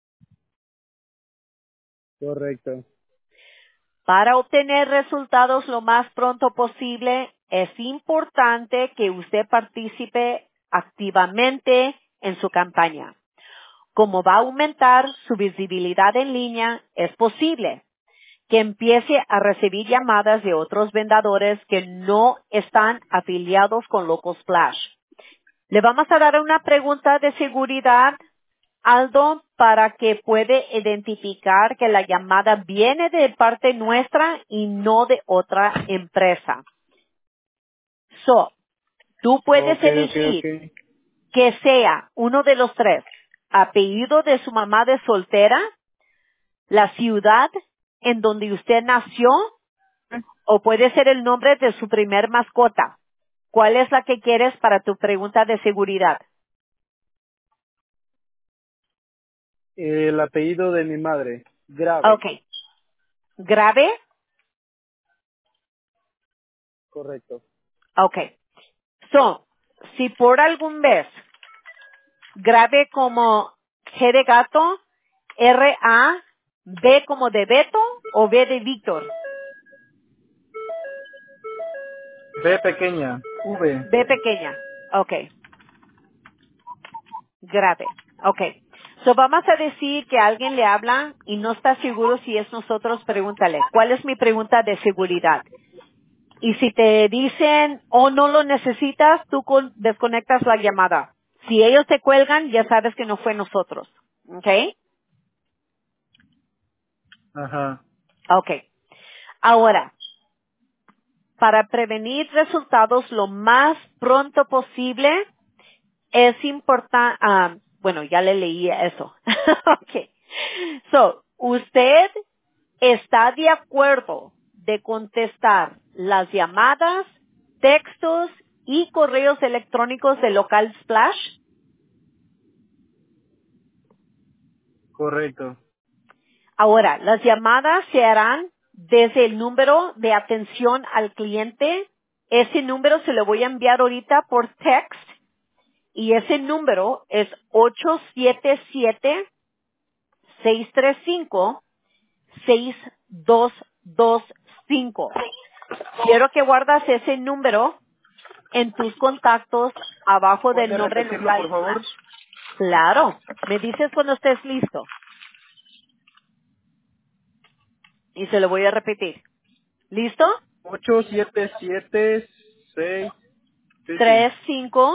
B: correcto.
A: Para obtener resultados lo más pronto posible, es importante que usted participe activamente en su campaña. Como va a aumentar su visibilidad en línea, es posible que empiece a recibir llamadas de otros vendedores que no están afiliados con Locos Flash. Le vamos a dar una pregunta de seguridad, Aldo, para que puede identificar que la llamada viene de parte nuestra y no de otra empresa. So, tú puedes
B: Ok, ok,
A: elegir
B: ok.
A: que sea uno de los tres: apellido de su mamá de soltera, la ciudad en donde usted nació, o puede ser el nombre de su primer mascota. ¿Cuál es la que quieres para tu pregunta de seguridad?
B: El apellido de mi madre, Grave.
A: Okay. ¿Grave?
B: Correcto,
A: Okay. So, si por algún vez grave como G de gato, R A, B como de Beto o B de Víctor.
B: B pequeña, V.
A: B pequeña. Okay. Grave. Okay. So vamos a decir que alguien le habla y no está seguro si es nosotros, pregúntale, ¿cuál es mi pregunta de seguridad? Y si te dicen, oh, no lo necesitas, tú con- desconectas la llamada. Si ellos te cuelgan, ya sabes que no fue nosotros. Okay.
B: Ajá.
A: Okay. Ahora, para prevenir resultados lo más pronto posible, es importante, bueno, ya le leí eso. Okay. So, usted está de acuerdo de contestar las llamadas, textos y correos electrónicos de Local Splash.
B: Correcto,
A: Ahora, las llamadas se harán desde el número de atención al cliente. Ese número se lo voy a enviar ahorita por text y ese número es ocho siete siete, seis tres cinco, seis dos dos cinco. Quiero que guardas ese número en tus contactos, abajo del
B: ¿Puede
A: nombre
B: repetirlo,
A: local.
B: por favor?
A: Claro. Me dices cuando estés listo. Y se lo voy a repetir. ¿Listo?
B: ocho siete siete seis. Sí, sí.
A: Tres, cinco,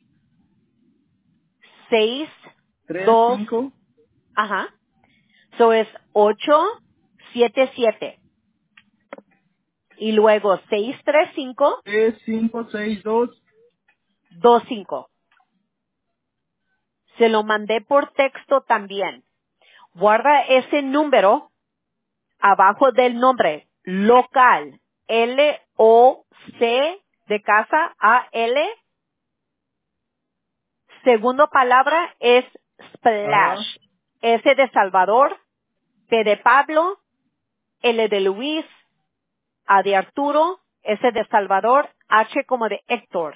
A: seis,
B: tres
A: dos,
B: cinco
A: ajá. So es ocho, siete, siete. Y luego seis, tres, cinco,
B: tres cinco seis dos.
A: dos, cinco. Se lo mandé por texto también. Guarda ese número abajo del nombre local. L O C de casa A L. Segundo palabra es
B: Ajá.
A: splash. S de Salvador, P de Pablo, L de Luis, A de Arturo, S de Salvador, H como de Héctor.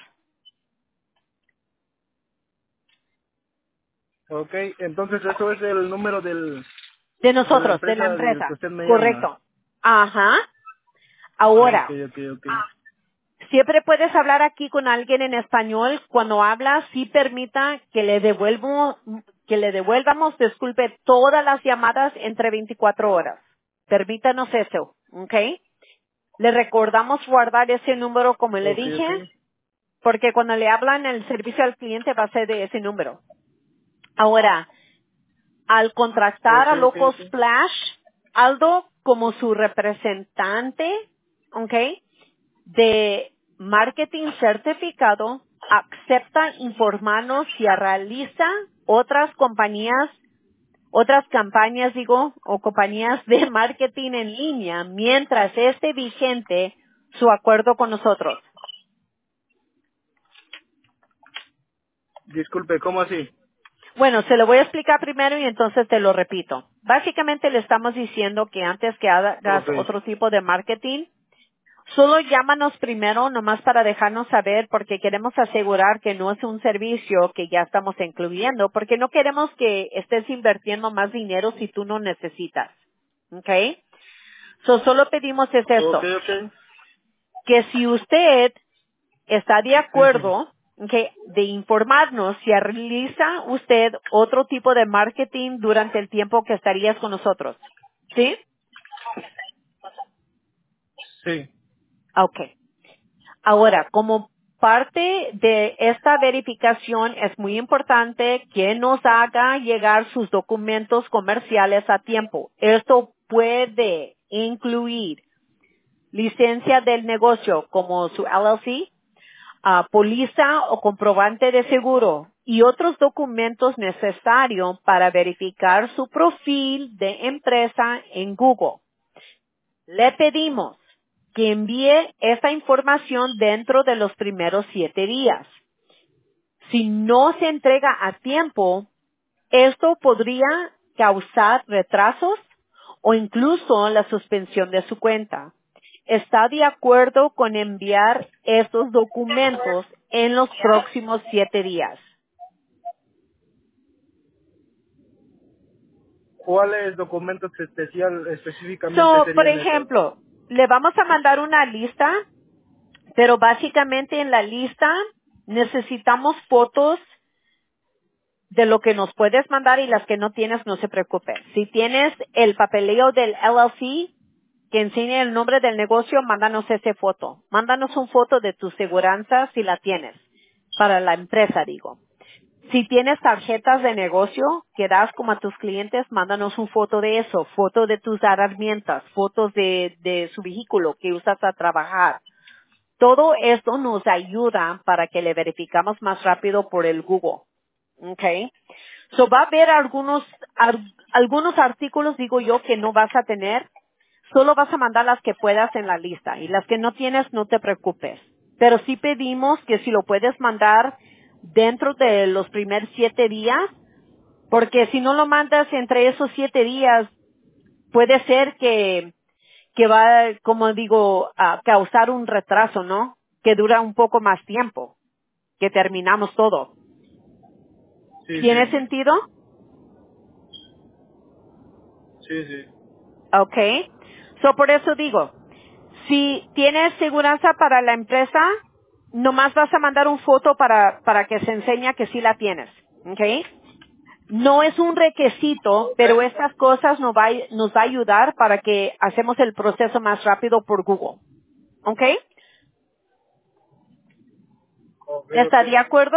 B: Ok, entonces eso es el número del,
A: De
B: de la
A: nosotros, de la
B: empresa del que
A: empresa.
B: usted me llama.
A: Correcto. Ajá.
B: Ok,
A: Ahora,
B: ok, ok.
A: siempre puedes hablar aquí con alguien en español. Cuando hablas, sí permita que le devuelvo, que le devuelvamos, disculpe, todas las llamadas entre veinticuatro horas. Permítanos eso, ¿ok? Le recordamos guardar ese número como le
B: Ok,
A: dije,
B: ok.
A: porque cuando le hablan el servicio al cliente va a ser de ese número. Ahora, al contratar
B: Ok,
A: a
B: ok,
A: Local
B: ok.
A: Splash, Aldo como su representante, ¿ok? De marketing certificado, acepta informarnos si realiza otras compañías, otras campañas, digo, o compañías de marketing en línea mientras esté vigente su acuerdo con nosotros.
B: Disculpe, ¿cómo así?
A: Bueno, se lo voy a explicar primero y entonces te lo repito. Básicamente le estamos diciendo que antes que hagas
B: Ok.
A: otro tipo de marketing, solo llámanos primero nomás para dejarnos saber porque queremos asegurar que no es un servicio que ya estamos incluyendo porque no queremos que estés invirtiendo más dinero si tú no necesitas. ¿Ok? So, solo pedimos es
B: Ok,
A: esto,
B: ok.
A: que si usted está de
B: Sí, sí.
A: acuerdo que de informarnos si realiza usted otro tipo de marketing durante el tiempo que estarías con nosotros. ¿Sí?
B: Sí.
A: Ok. Ahora, como parte de esta verificación es muy importante que nos haga llegar sus documentos comerciales a tiempo. Esto puede incluir licencia del negocio como su L L C, ah, póliza o comprobante de seguro y otros documentos necesarios para verificar su perfil de empresa en Google. Le pedimos que envíe esta información dentro de los primeros siete días. Si no se entrega a tiempo, esto podría causar retrasos o incluso la suspensión de su cuenta. ¿Está de acuerdo con enviar estos documentos en los próximos siete días?
B: ¿Cuáles documentos especial específicamente
A: So, por
B: serían esos?
A: ejemplo, le vamos a mandar una lista, pero básicamente en la lista necesitamos fotos de lo que nos puedes mandar y las que no tienes, no se preocupe. Si tienes el papeleo del L L C que enseñe el nombre del negocio, mándanos esa foto. Mándanos una foto de tu seguranza si la tienes, para la empresa digo. Si tienes tarjetas de negocio que das como a tus clientes, mándanos una foto de eso, foto de tus herramientas, fotos de, de su vehículo que usas a trabajar. Todo esto nos ayuda para que le verificamos más rápido por el Google. Okay. So va a haber algunos, ar- algunos artículos, digo yo, que no vas a tener. Solo vas a mandar las que puedas en la lista y las que no tienes, no te preocupes. Pero sí pedimos que si lo puedes mandar dentro de los primeros siete días, porque si no lo mandas entre esos siete días, puede ser que, que va, como digo, a causar un retraso, ¿no? Que dura un poco más tiempo, que terminamos todo.
B: Sí,
A: ¿Tiene
B: sí.
A: sentido?
B: Sí, sí.
A: Okay. So por eso digo, si tienes seguranza para la empresa, nomás vas a mandar un foto para, para que se enseñe que sí la tienes. ¿Ok? No es un requisito,
B: Ok.
A: pero estas cosas nos va, a- nos va a ayudar para que hacemos el proceso más rápido por Google. ¿Ok?
B: Ok, ok.
A: ¿Está de acuerdo?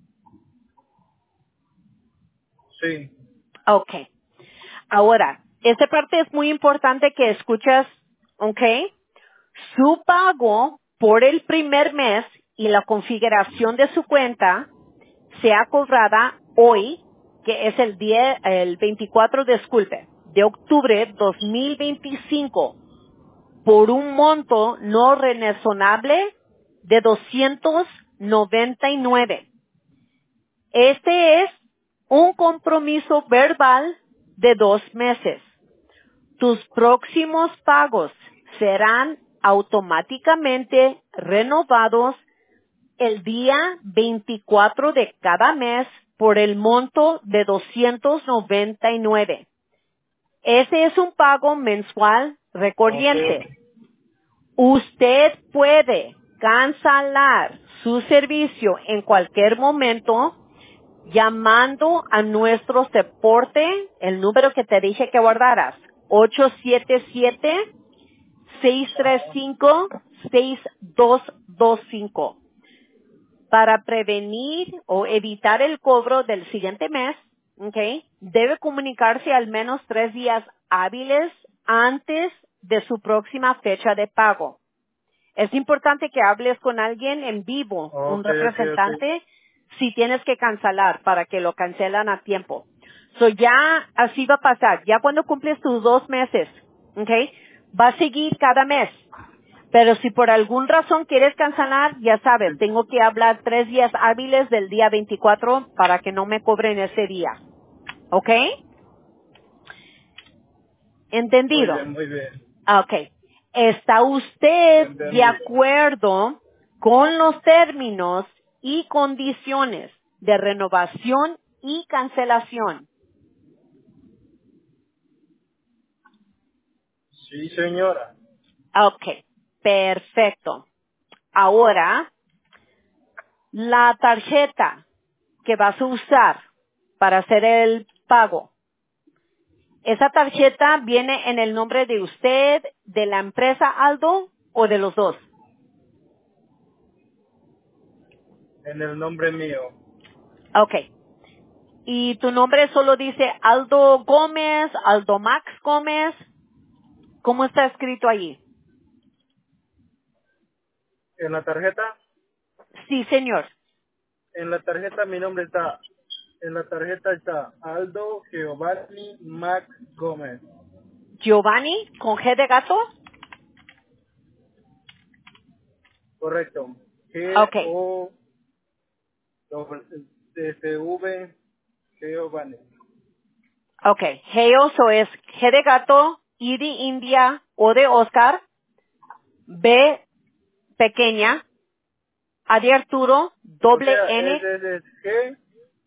B: Sí.
A: Ok. Ahora, esta parte es muy importante que escuches, ¿ok? Su pago por el primer mes y la configuración de su cuenta sea cobrada hoy, que es el día, el veinticuatro, disculpe, de octubre dos mil veinticinco, por un monto no razonable de doscientos noventa y nueve. Este es un compromiso verbal de dos meses. Tus próximos pagos serán automáticamente renovados el día veinticuatro de cada mes por el monto de doscientos noventa y nueve. Ese es un pago mensual
B: Ok.
A: recurrente. Usted puede cancelar su servicio en cualquier momento llamando a nuestro soporte, el número que te dije que guardaras, ocho siete siete, seis tres cinco, seis dos dos cinco. Para prevenir o evitar el cobro del siguiente mes, ¿ok? Debe comunicarse al menos tres días hábiles antes de su próxima fecha de pago. Es importante que hables con alguien en vivo, un
B: Ok, ok, ok.
A: representante, si tienes que cancelar para que lo cancelan a tiempo. So ya así va a pasar. Ya cuando cumples tus dos meses, ¿ok? Va a seguir cada mes. Pero si por algún razón quieres cancelar, ya sabes, tengo que hablar tres días hábiles del día veinticuatro para que no me cobren ese día. ¿Ok?
B: Muy
A: ¿Entendido?
B: bien, muy bien.
A: Ah, ok. ¿Está usted de
B: Entendido.
A: acuerdo con los términos y condiciones de renovación y cancelación?
B: Sí, señora.
A: Ah, ok. Perfecto. Ahora, la tarjeta que vas a usar para hacer el pago. ¿Esa tarjeta viene en el nombre de usted, de la empresa Aldo o de los dos?
B: En el nombre mío.
A: Ok. ¿Y tu nombre solo dice Aldo Gómez, Aldo Max Gómez? ¿Cómo está escrito allí?
B: En la tarjeta,
A: Sí, señor.
B: en la tarjeta mi nombre está, en la tarjeta está Aldo Giovanni Max Gómez.
A: Giovanni, con G de gato.
B: Correcto. G
A: Ok.
B: O S V Giovanni.
A: Ok. Geo, so es G de gato, I de India, O de Oscar, B pequeña, A de Arturo,
B: O
A: doble
B: sea, es,
A: N.
B: es, es G.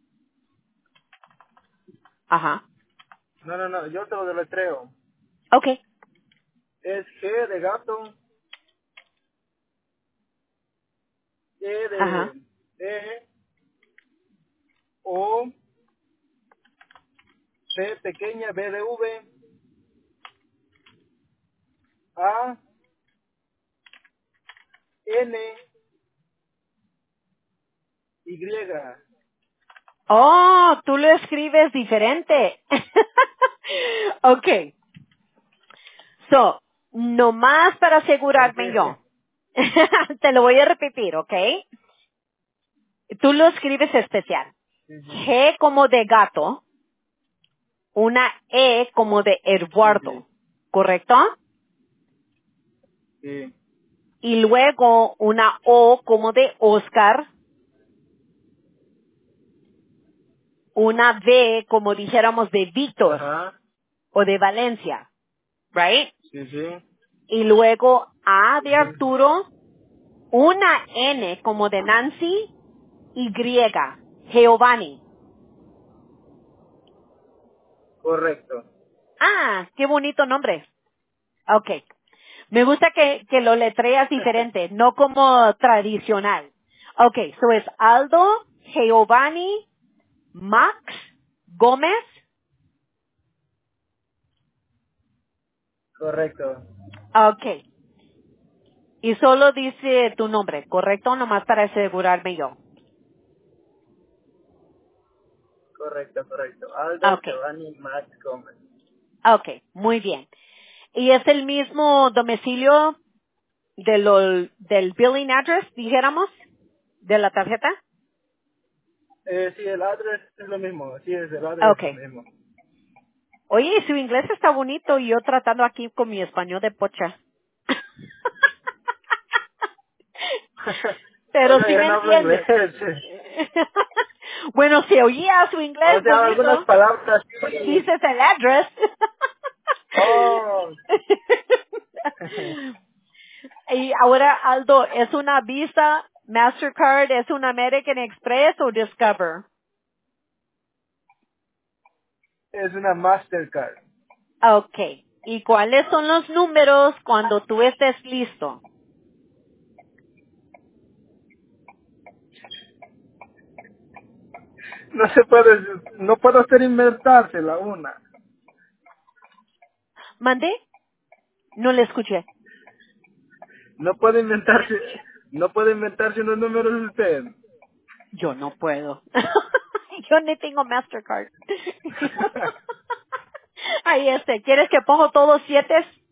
A: Ajá.
B: No, no, no, yo te lo deletreo.
A: Ok.
B: Es G de gato, E
A: Ajá.
B: de E, O, C pequeña, B de V, A, N, Y.
A: Oh, tú lo escribes diferente. Ok. So, nomás para
B: Ok.
A: asegurarme yo. Te lo voy a repetir, ¿ok? Tú lo escribes especial.
B: Sí, sí,
A: G como de gato, una E como de
B: sí,
A: Eduardo,
B: sí,
A: ¿correcto?
B: sí,
A: Y luego una O como de Oscar, una V como dijéramos de Víctor
B: ajá,
A: o de Valencia, right?
B: sí, sí,
A: Y luego A
B: sí,
A: de
B: sí,
A: Arturo, una N como de Nancy, Y, Giovanni.
B: correcto.
A: Ah, qué bonito nombre. Okay. Me gusta que, que lo letreas diferente, no como tradicional. Okay, so es Aldo Giovanni Max Gómez.
B: Correcto.
A: Okay. Y solo dice tu nombre, ¿correcto? Nomás para asegurarme yo.
B: Correcto, correcto. Aldo
A: Okay.
B: Giovanni Max Gómez.
A: Okay, muy bien. ¿Y es el mismo domicilio de lo, del billing address, dijéramos, de la tarjeta?
B: Eh, sí, el address es lo mismo. Sí, es el address es lo
A: Okay.
B: mismo.
A: Oye, su inglés está bonito y yo tratando aquí con mi español de pocha. Pero
B: Oiga,
A: sí
B: yo
A: me
B: no hablo inglés.
A: entiendes. Bueno, si oía su
B: O
A: inglés
B: sea, algunas
A: bonito,
B: palabras sí.
A: dices el address.
B: Oh.
A: Y ahora, Aldo, ¿es una Visa, Mastercard, es una American Express o Discover?
B: Es una Mastercard.
A: Okay. ¿Y cuáles son los números cuando tú estés listo?
B: No se puede, no puedo hacer inventársela una.
A: ¿Mandé? No le escuché.
B: No puede inventarse, no puede inventarse unos números usted.
A: Yo no puedo. Yo ni tengo Mastercard. Ahí este, ¿quieres que pongo todos siete?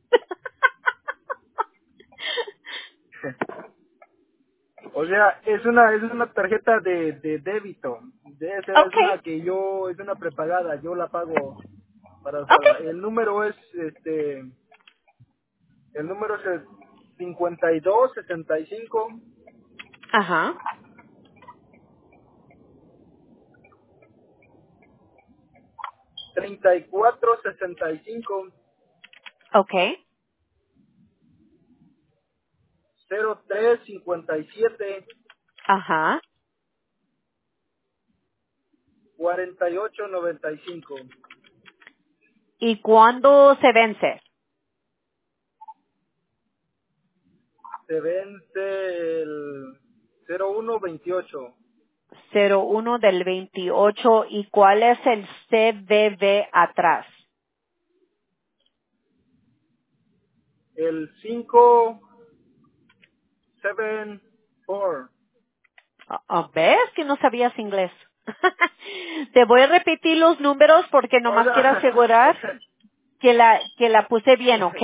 B: O sea, es una, es una tarjeta de, de débito. De esa es
A: Okay,
B: una que yo, es una prepagada, yo la pago para usarla.
A: okay.
B: El número es, este, el número es el cincuenta y dos, sesenta y cinco,
A: Ajá,
B: treinta y cuatro, sesenta y cinco,
A: okay,
B: cero tres, cincuenta y siete,
A: ajá.
B: cuarenta y ocho, noventa y cinco.
A: ¿Y cuándo se vence?
B: Se vence el cero uno veintiocho.
A: Cero uno del veintiocho. ¿Y cuál es el C V V atrás?
B: El cinco siete cuatro.
A: Ah, ah, ¿ves que no sabías inglés? Te voy a repetir los números porque
B: O
A: nomás quiero
B: sea, o
A: asegurar
B: sea,
A: que la, que la puse bien, ¿ok?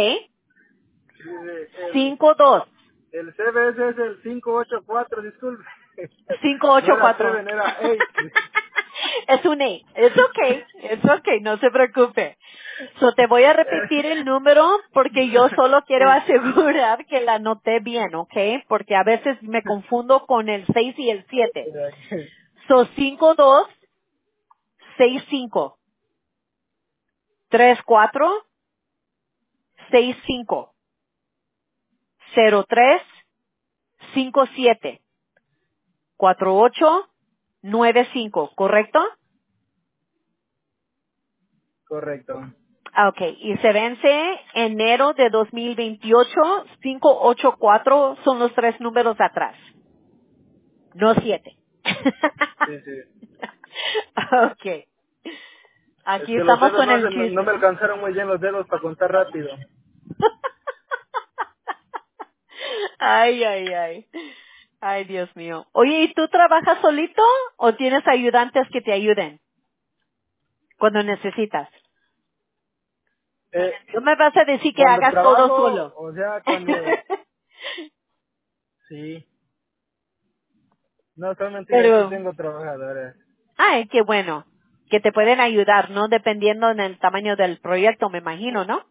B: el,
A: Cinco dos.
B: el C B S es el cinco ocho cuatro, disculpe.
A: Cinco
B: No
A: ocho
B: era
A: cuatro.
B: siete, era ocho.
A: Es un eight. Es okay. Es okay. No se preocupe. So te voy a repetir el número porque yo solo quiero asegurar que la anoté bien, ¿ok? Porque a veces me confundo con el seis y el siete. So cinco dos seis cinco tres cuatro seis cinco cero tres cinco siete cuatro ocho nueve cinco, ¿correcto?
B: Correcto.
A: Ah, ok. Y se vence enero de dos mil veintiocho. cinco ocho cuatro son los tres números atrás, no siete.
B: Sí, sí.
A: Ok.
B: Es
A: Aquí
B: que los
A: estamos
B: dedos
A: con
B: no,
A: el
B: se- no, no
A: chisme,
B: me
A: ¿no?
B: alcanzaron muy bien los dedos para contar rápido.
A: Ay, ay, ay. Ay, Dios mío. Oye, ¿y tú trabajas solito o tienes ayudantes que te ayuden cuando necesitas?
B: Eh,
A: No me vas a decir que
B: cuando
A: hagas todo
B: trabajo,
A: solo.
B: o sea, cuando... Sí. No, son mentiras, sí
A: Pero,
B: tengo trabajadores.
A: ay, qué bueno. Que te pueden ayudar, ¿no? Dependiendo en el tamaño del proyecto, me imagino, ¿no?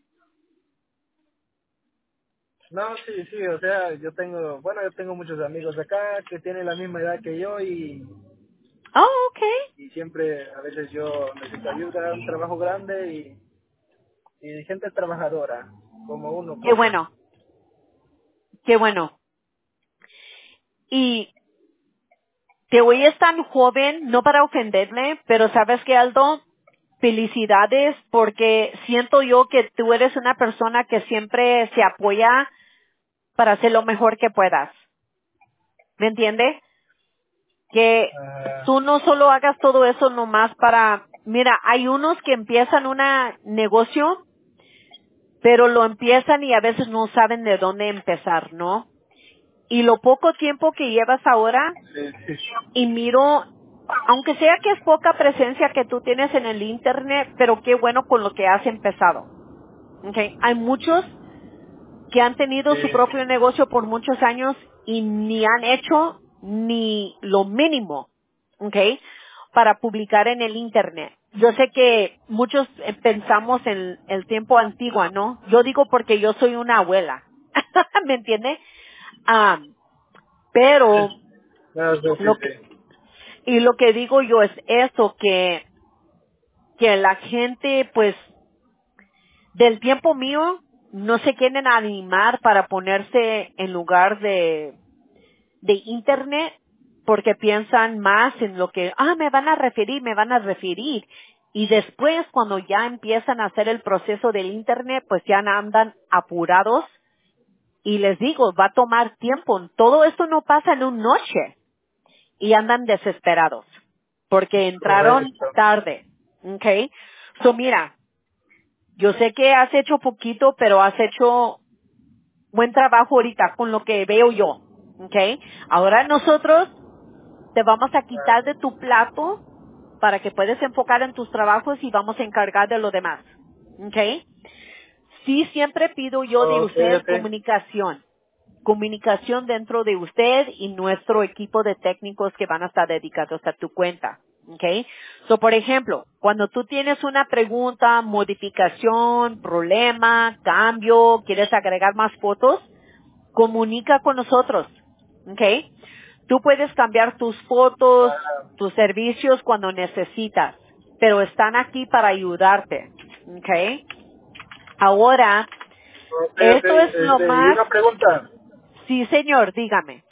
B: No, sí, sí, o sea, yo tengo, bueno, yo tengo muchos amigos acá que tienen la misma edad que yo y,
A: Oh, okay.
B: y siempre, a veces yo necesito ayuda, un trabajo grande y, y gente trabajadora, como uno
A: Qué
B: pues.
A: bueno, qué bueno. Y te oyes tan joven, no para ofenderle, pero sabes que Aldo, felicidades porque siento yo que tú eres una persona que siempre se apoya para hacer lo mejor que puedas. ¿Me entiendes? Que
B: Ah,
A: tú no solo hagas todo eso nomás para, mira, hay unos que empiezan un negocio, pero lo empiezan y a veces no saben de dónde empezar, ¿no? Y lo poco tiempo que llevas ahora,
B: sí, sí.
A: y miro, aunque sea que es poca presencia que tú tienes en el internet, pero qué bueno con lo que has empezado. Okay. Hay muchos que han tenido su
B: Sí.
A: propio negocio por muchos años y ni han hecho ni lo mínimo, okay, para publicar en el internet. Yo sé que muchos eh, pensamos en el tiempo antiguo, ¿no? Yo digo porque yo soy una abuela, ¿me entiende? Ah, pero
B: No, sí, sí,
A: lo que
B: sí.
A: y lo que digo yo es eso, que que la gente pues del tiempo mío no se quieren animar para ponerse en lugar de de internet porque piensan más en lo que, ah, me van a referir, me van a referir. Y después, cuando ya empiezan a hacer el proceso del internet, pues ya andan apurados. Y les digo, va a tomar tiempo. Todo esto no pasa en una noche. Y andan desesperados. Porque entraron
B: Correcto.
A: tarde. ¿Ok? So, mira, yo sé que has hecho poquito, pero has hecho buen trabajo ahorita con lo que veo yo. ¿Ok? Ahora nosotros te vamos a quitar de tu plato para que puedas enfocar en tus trabajos y vamos a encargar de lo demás. ¿Ok? Sí, siempre pido yo de
B: Ok,
A: usted
B: ok.
A: comunicación. Comunicación dentro de usted y nuestro equipo de técnicos que van a estar dedicados a tu cuenta. ¿Ok? So, por ejemplo, cuando tú tienes una pregunta, modificación, problema, cambio, quieres agregar más fotos, comunica con nosotros. ¿Ok? Tú puedes cambiar tus fotos,
B: Ah,
A: tus servicios cuando necesitas, pero están aquí para ayudarte. ¿Ok? Ahora,
B: ok, ok.
A: esto es lo
B: Este, y
A: más,
B: una pregunta.
A: sí señor, dígame.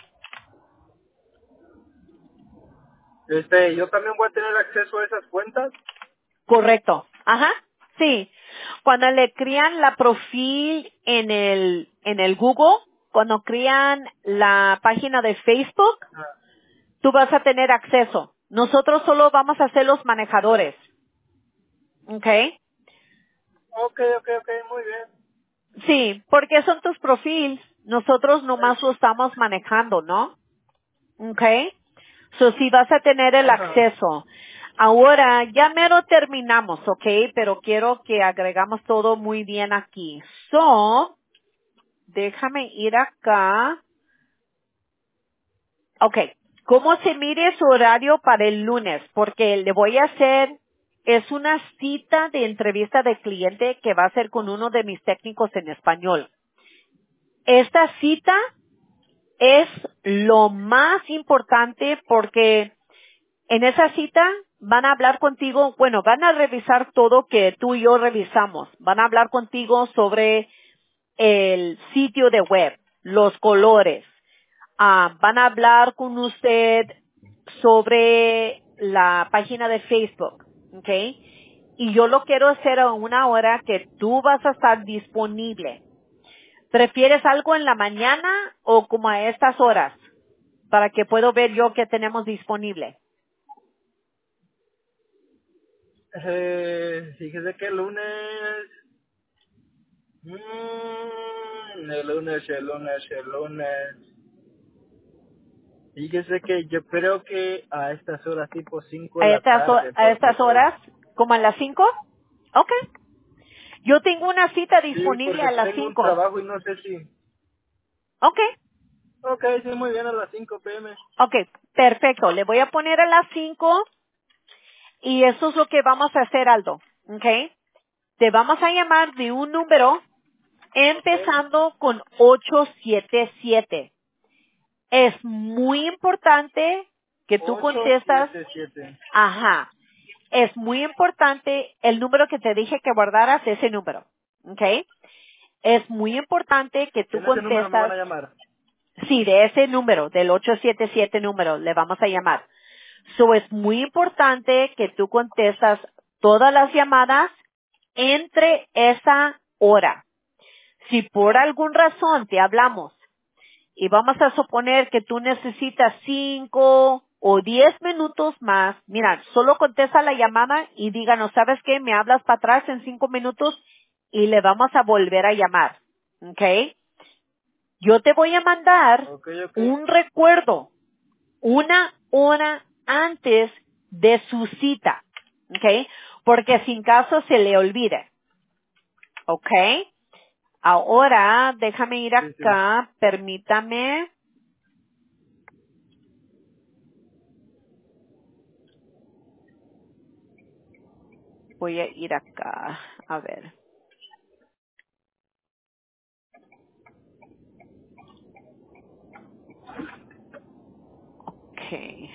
B: Este, ¿yo también voy a tener acceso a esas cuentas?
A: Correcto. Ajá. Sí. Cuando le crean la profil en el, en el Google, cuando crean la página de Facebook,
B: Ah,
A: tú vas a tener acceso. Nosotros solo vamos a ser los manejadores. ¿Ok?
B: ok, ok, ok, muy bien.
A: Sí, porque son tus perfiles. Nosotros nomás lo estamos manejando, ¿no? Okay. So, sí vas a tener el
B: Ajá.
A: acceso. Ahora, ya mero terminamos, ¿ok? Pero quiero que agregamos todo muy bien aquí. So, déjame ir acá. Ok. ¿Cómo se mide su horario para el lunes? Porque le voy a hacer, es una cita de entrevista de cliente que va a ser con uno de mis técnicos en español. Esta cita es lo más importante porque en esa cita van a hablar contigo, bueno, van a revisar todo que tú y yo revisamos. Van a hablar contigo sobre el sitio de web, los colores. Ah, van a hablar con usted sobre la página de Facebook, ¿ok? Y yo lo quiero hacer a una hora que tú vas a estar disponible. ¿Prefieres algo en la mañana o como a estas horas? Para que puedo ver yo qué tenemos disponible.
B: Eh, fíjese que el lunes... Mm, el lunes, el lunes, el lunes... Fíjese que yo creo que a estas horas tipo cinco de
A: A
B: la
A: estas, ho-
B: tarde,
A: a
B: porque
A: estas
B: pues...
A: horas, como a las cinco. Ok. Yo tengo una cita
B: Sí,
A: disponible
B: porque
A: a las
B: tengo un
A: cinco.
B: trabajo y no sé si...
A: Ok.
B: Ok, sí, muy bien, a las cinco pm.
A: Ok. Perfecto. Le voy a poner a las cinco y eso es lo que vamos a hacer, Aldo. Ok. Te vamos a llamar de un número
B: Ok.
A: empezando con ocho siete siete. Es muy importante que tú
B: ocho
A: contestas.
B: siete siete.
A: Ajá. Es muy importante el número que te dije que guardaras, ese número. ¿Ok? Es muy importante que tú
B: En ese número me van
A: contestas,
B: a llamar.
A: sí, de ese número, del ocho siete siete número, le vamos a llamar. So, es muy importante que tú contestas todas las llamadas entre esa hora. Si por algún razón te hablamos y vamos a suponer que tú necesitas cinco o diez minutos más, mira, solo contesta la llamada y díganos, ¿sabes qué? Me hablas para atrás en cinco minutos y le vamos a volver a llamar, ¿ok? Yo te voy a mandar
B: Okay, okay.
A: un recuerdo una hora antes de su cita, ¿ok? Porque sin caso se le olvide, ¿ok? Ahora, déjame ir
B: Sí, sí.
A: acá, permítame. Voy a ir acá, a ver. Okay.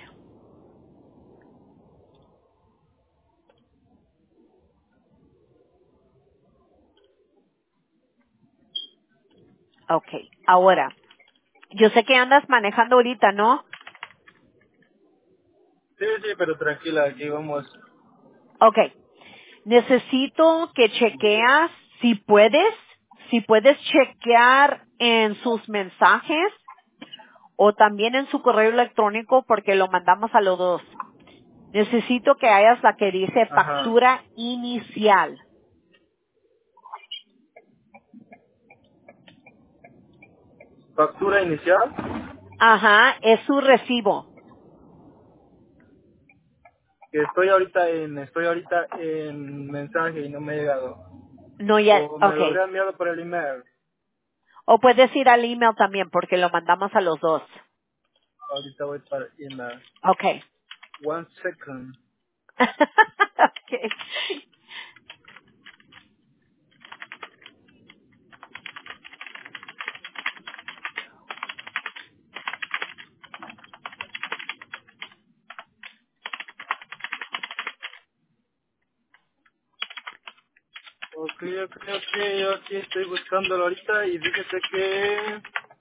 A: Okay. Ahora, yo sé que andas manejando ahorita, ¿no?
B: Sí, sí, pero tranquila, aquí vamos.
A: Okay. Necesito que chequeas si puedes, si puedes chequear en sus mensajes o también en su correo electrónico porque lo mandamos a los dos. Necesito que hayas la que dice
B: Ajá.
A: factura inicial.
B: Factura inicial,
A: Ajá, es su recibo.
B: que estoy ahorita en, estoy ahorita en mensaje y no me ha llegado.
A: No ya,
B: O me lo
A: okay.
B: habría enviado por el email.
A: O puedes ir al email también porque lo mandamos a los dos.
B: Ahorita voy para email.
A: Okay.
B: One second.
A: Okay.
B: Ok, ok, ok, yo aquí estoy buscándolo ahorita y fíjese que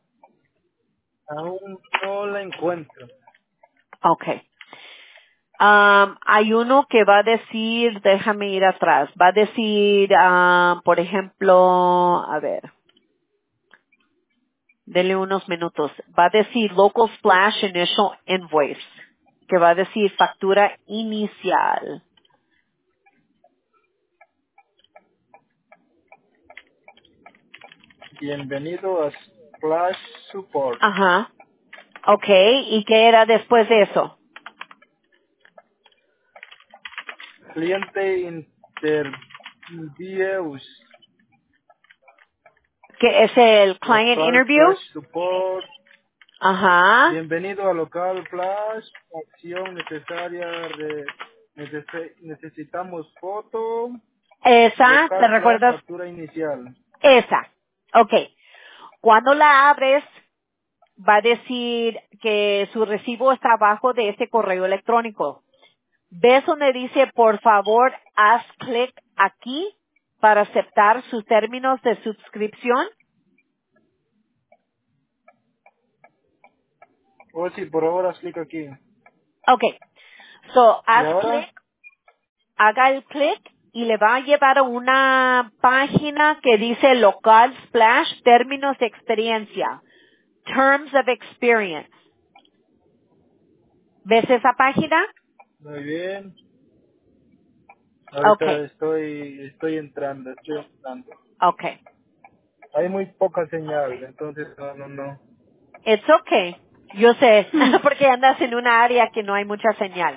B: aún no la encuentro.
A: Okay. Um, hay uno que va a decir, déjame ir atrás, va a decir, ah, por ejemplo, a ver, denle unos minutos, va a decir Local Splash Initial Invoice, que va a decir factura inicial.
B: Bienvenido a Splash Support.
A: Ajá. Okay. ¿Y qué era después de eso?
B: Cliente Interviews.
A: ¿Qué es el client
B: Local
A: interview?
B: Flash Support.
A: Ajá.
B: Bienvenido a Local Flash. Acción necesaria. Re- necese- necesitamos foto.
A: Esa, ¿te
B: Local Flash
A: recuerdas?
B: factura inicial.
A: Esa. Okay. Cuando la abres, va a decir que su recibo está abajo de ese correo electrónico. ¿Ves donde dice, por favor, haz clic aquí para aceptar sus términos de suscripción?
B: Oh, sí, por ahora explico aquí.
A: Okay. So,
B: ¿Y
A: haz clic,
B: ahora?
A: haga el clic y le va a llevar a una página que dice Local Splash, términos de experiencia, Terms of Experience. ¿Ves esa página?
B: Muy bien. Ahorita
A: Okay,
B: estoy, estoy entrando, estoy entrando.
A: okay.
B: Hay muy poca señal, entonces no, no, no.
A: It's okay. Yo sé, porque andas en una área que no hay mucha señal.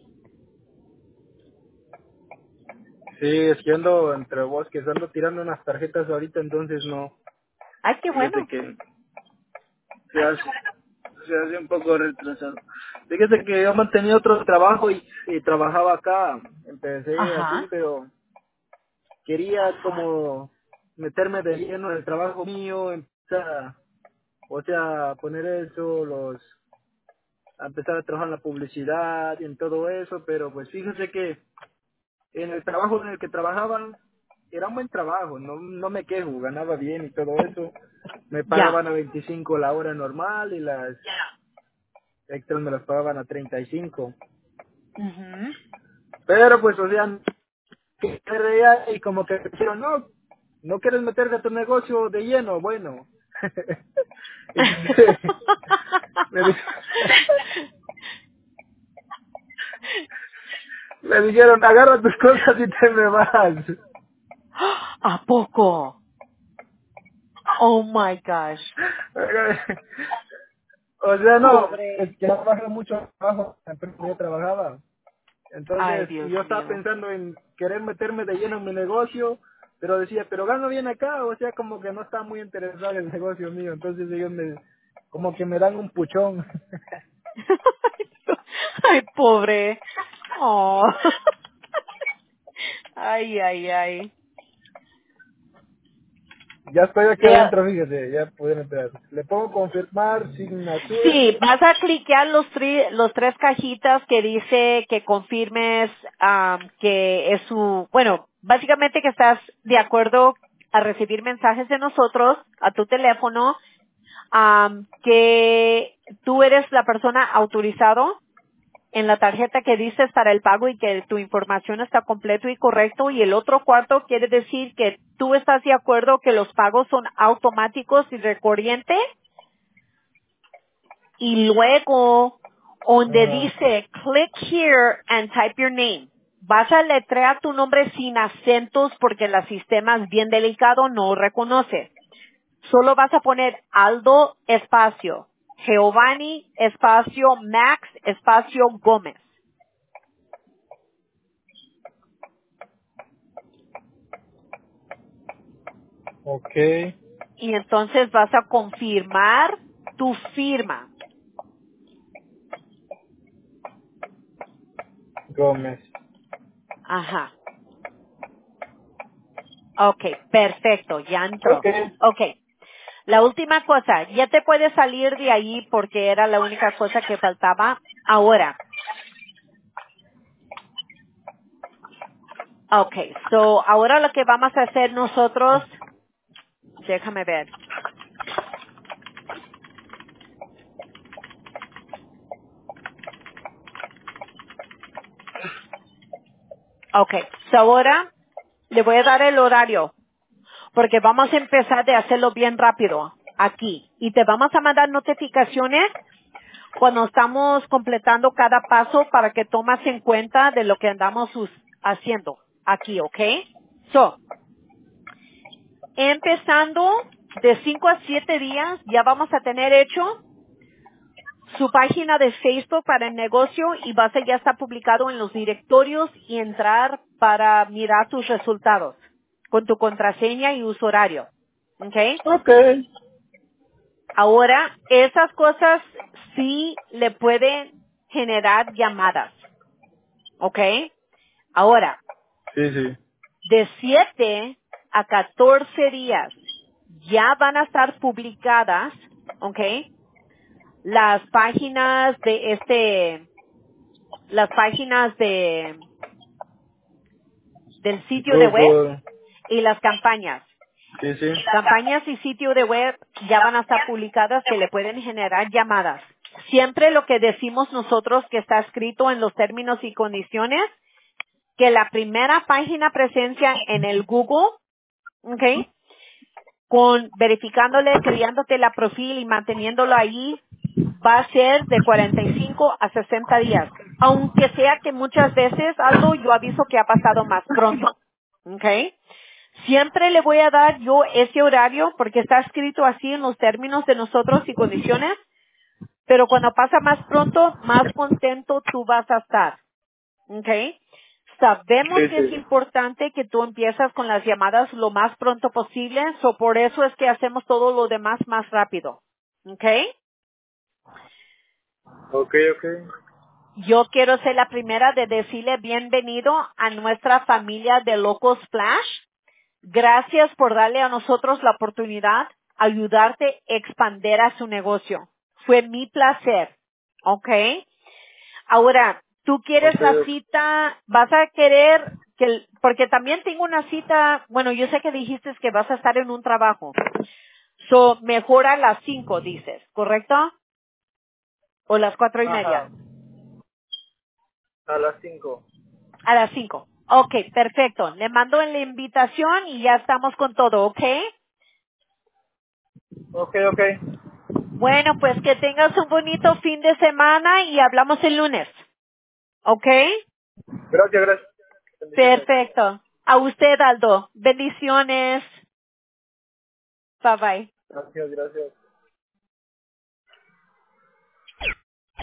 B: Sí, es que ando entre bosques, ando tirando unas tarjetas ahorita, entonces no.
A: Ay, qué
B: Fíjate
A: bueno.
B: que se hace, se hace un poco retrasado. Fíjate que yo mantenía otro trabajo y, y trabajaba acá. Empecé así,
A: Ajá.
B: pero quería
A: Ajá.
B: como meterme de lleno en el trabajo mío, empezar, o sea, poner eso, los, a empezar a trabajar en la publicidad y en todo eso, pero pues fíjese que en el trabajo en el que trabajaba era un buen trabajo, no, no me quejo, ganaba bien y todo eso, me
A: Ya.
B: pagaban a veinticinco la hora normal y las extras me las pagaban a treinta y cinco,
A: Ujú.
B: pero pues o sea, que reía y como que dijeron, no, no quieres meterte a tu negocio de lleno, bueno, Entonces, me, di- me dijeron, agarra tus cosas y te me vas.
A: ¿A poco? Oh my gosh.
B: O sea, no, es
A: Pobre.
B: que trabaja mucho trabajo en la empresa que yo trabajaba.
A: Ay,
B: Entonces, y
A: Dios
B: yo estaba
A: mío.
B: pensando en querer meterme de lleno en mi negocio, pero decía, pero gano bien acá, o sea, como que no está muy interesado en el negocio mío. Entonces ellos me, como que me dan un puchón.
A: Ay, pobre. Oh. Ay, ay, ay.
B: Ya estoy aquí
A: De-
B: adentro, fíjese, ya pueden entrar. Le pongo confirmar, signature.
A: Sí, vas a cliquear los, tri- los tres cajitas que dice que confirmes am, que es su, bueno, básicamente que estás de acuerdo a recibir mensajes de nosotros a tu teléfono, am, que tú eres la persona autorizado en la tarjeta que dices para el pago y que tu información está completo y correcto, y el otro cuarto quiere decir que tú estás de acuerdo que los pagos son automáticos y recurrentes, y luego donde
B: Ajá.
A: dice click here and type your name. Vas a letrear tu nombre sin acentos porque el sistema es bien delicado, no reconoce. Solo vas a poner Aldo espacio, Giovanni espacio, Max espacio, Gómez.
B: Ok,
A: Y entonces vas a confirmar tu firma.
B: Gómez.
A: Ajá. Ok, perfecto, ya entró.
B: Ok,
A: Ok. La última cosa, ya te puedes salir de ahí porque era la única cosa que faltaba. Ahora, ok, so ahora lo que vamos a hacer nosotros, déjame ver. Ok, so ahora le voy a dar el horario porque vamos a empezar de hacerlo bien rápido aquí y te vamos a mandar notificaciones cuando estamos completando cada paso para que tomas en cuenta de lo que andamos us- haciendo aquí, ¿ok? So, empezando de cinco a siete días, ya vamos a tener hecho su página de Facebook para el negocio y va a ser ya está publicado en los directorios y entrar para mirar tus resultados con tu contraseña y uso horario. ¿Ok?
B: ok.
A: Ahora, esas cosas sí le pueden generar llamadas. ¿Ok? Ahora,
B: Sí, sí.
A: de siete a catorce días ya van a estar publicadas, ¿ok? Las páginas de este, las páginas de, del sitio de web
B: Google.
A: y las campañas.
B: Sí, sí.
A: Campañas y sitio de web ya van a estar publicadas que le pueden generar llamadas. Siempre lo que decimos nosotros que está escrito en los términos y condiciones, que la primera página presencia en el Google, ¿ok? Con verificándole, creándote la profil y manteniéndolo ahí, va a ser de cuarenta y cinco a sesenta días. Aunque sea que muchas veces, Aldo, yo aviso que ha pasado más pronto. ¿Ok? Siempre le voy a dar yo ese horario porque está escrito así en los términos de nosotros y condiciones, pero cuando pasa más pronto, más contento tú vas a estar. ¿Ok? Sabemos
B: Sí,
A: que es
B: sí.
A: importante que tú empiezas con las llamadas lo más pronto posible, so por eso es que hacemos todo lo demás más rápido. ¿Ok?
B: Ok, ok.
A: Yo quiero ser la primera de decirle bienvenido a nuestra familia de Locos Flash. Gracias por darle a nosotros la oportunidad, ayudarte a expandir a su negocio. Fue mi placer. ¿Ok? Ahora, tú quieres
B: Ok,
A: la
B: ok.
A: cita, vas a querer que, porque también tengo una cita, bueno, yo sé que dijiste que vas a estar en un trabajo. So, mejor a las cinco, dices, ¿correcto? O las cuatro y media.
B: Ajá. A las cinco.
A: A las cinco. Ok, perfecto. Le mando la invitación y ya estamos con todo, ¿ok?
B: Ok, ok.
A: Bueno, pues que tengas un bonito fin de semana y hablamos el lunes. ¿Ok?
B: Gracias, gracias. Bendiciones.
A: Perfecto. A usted, Aldo. Bendiciones. Bye bye.
B: Gracias, gracias.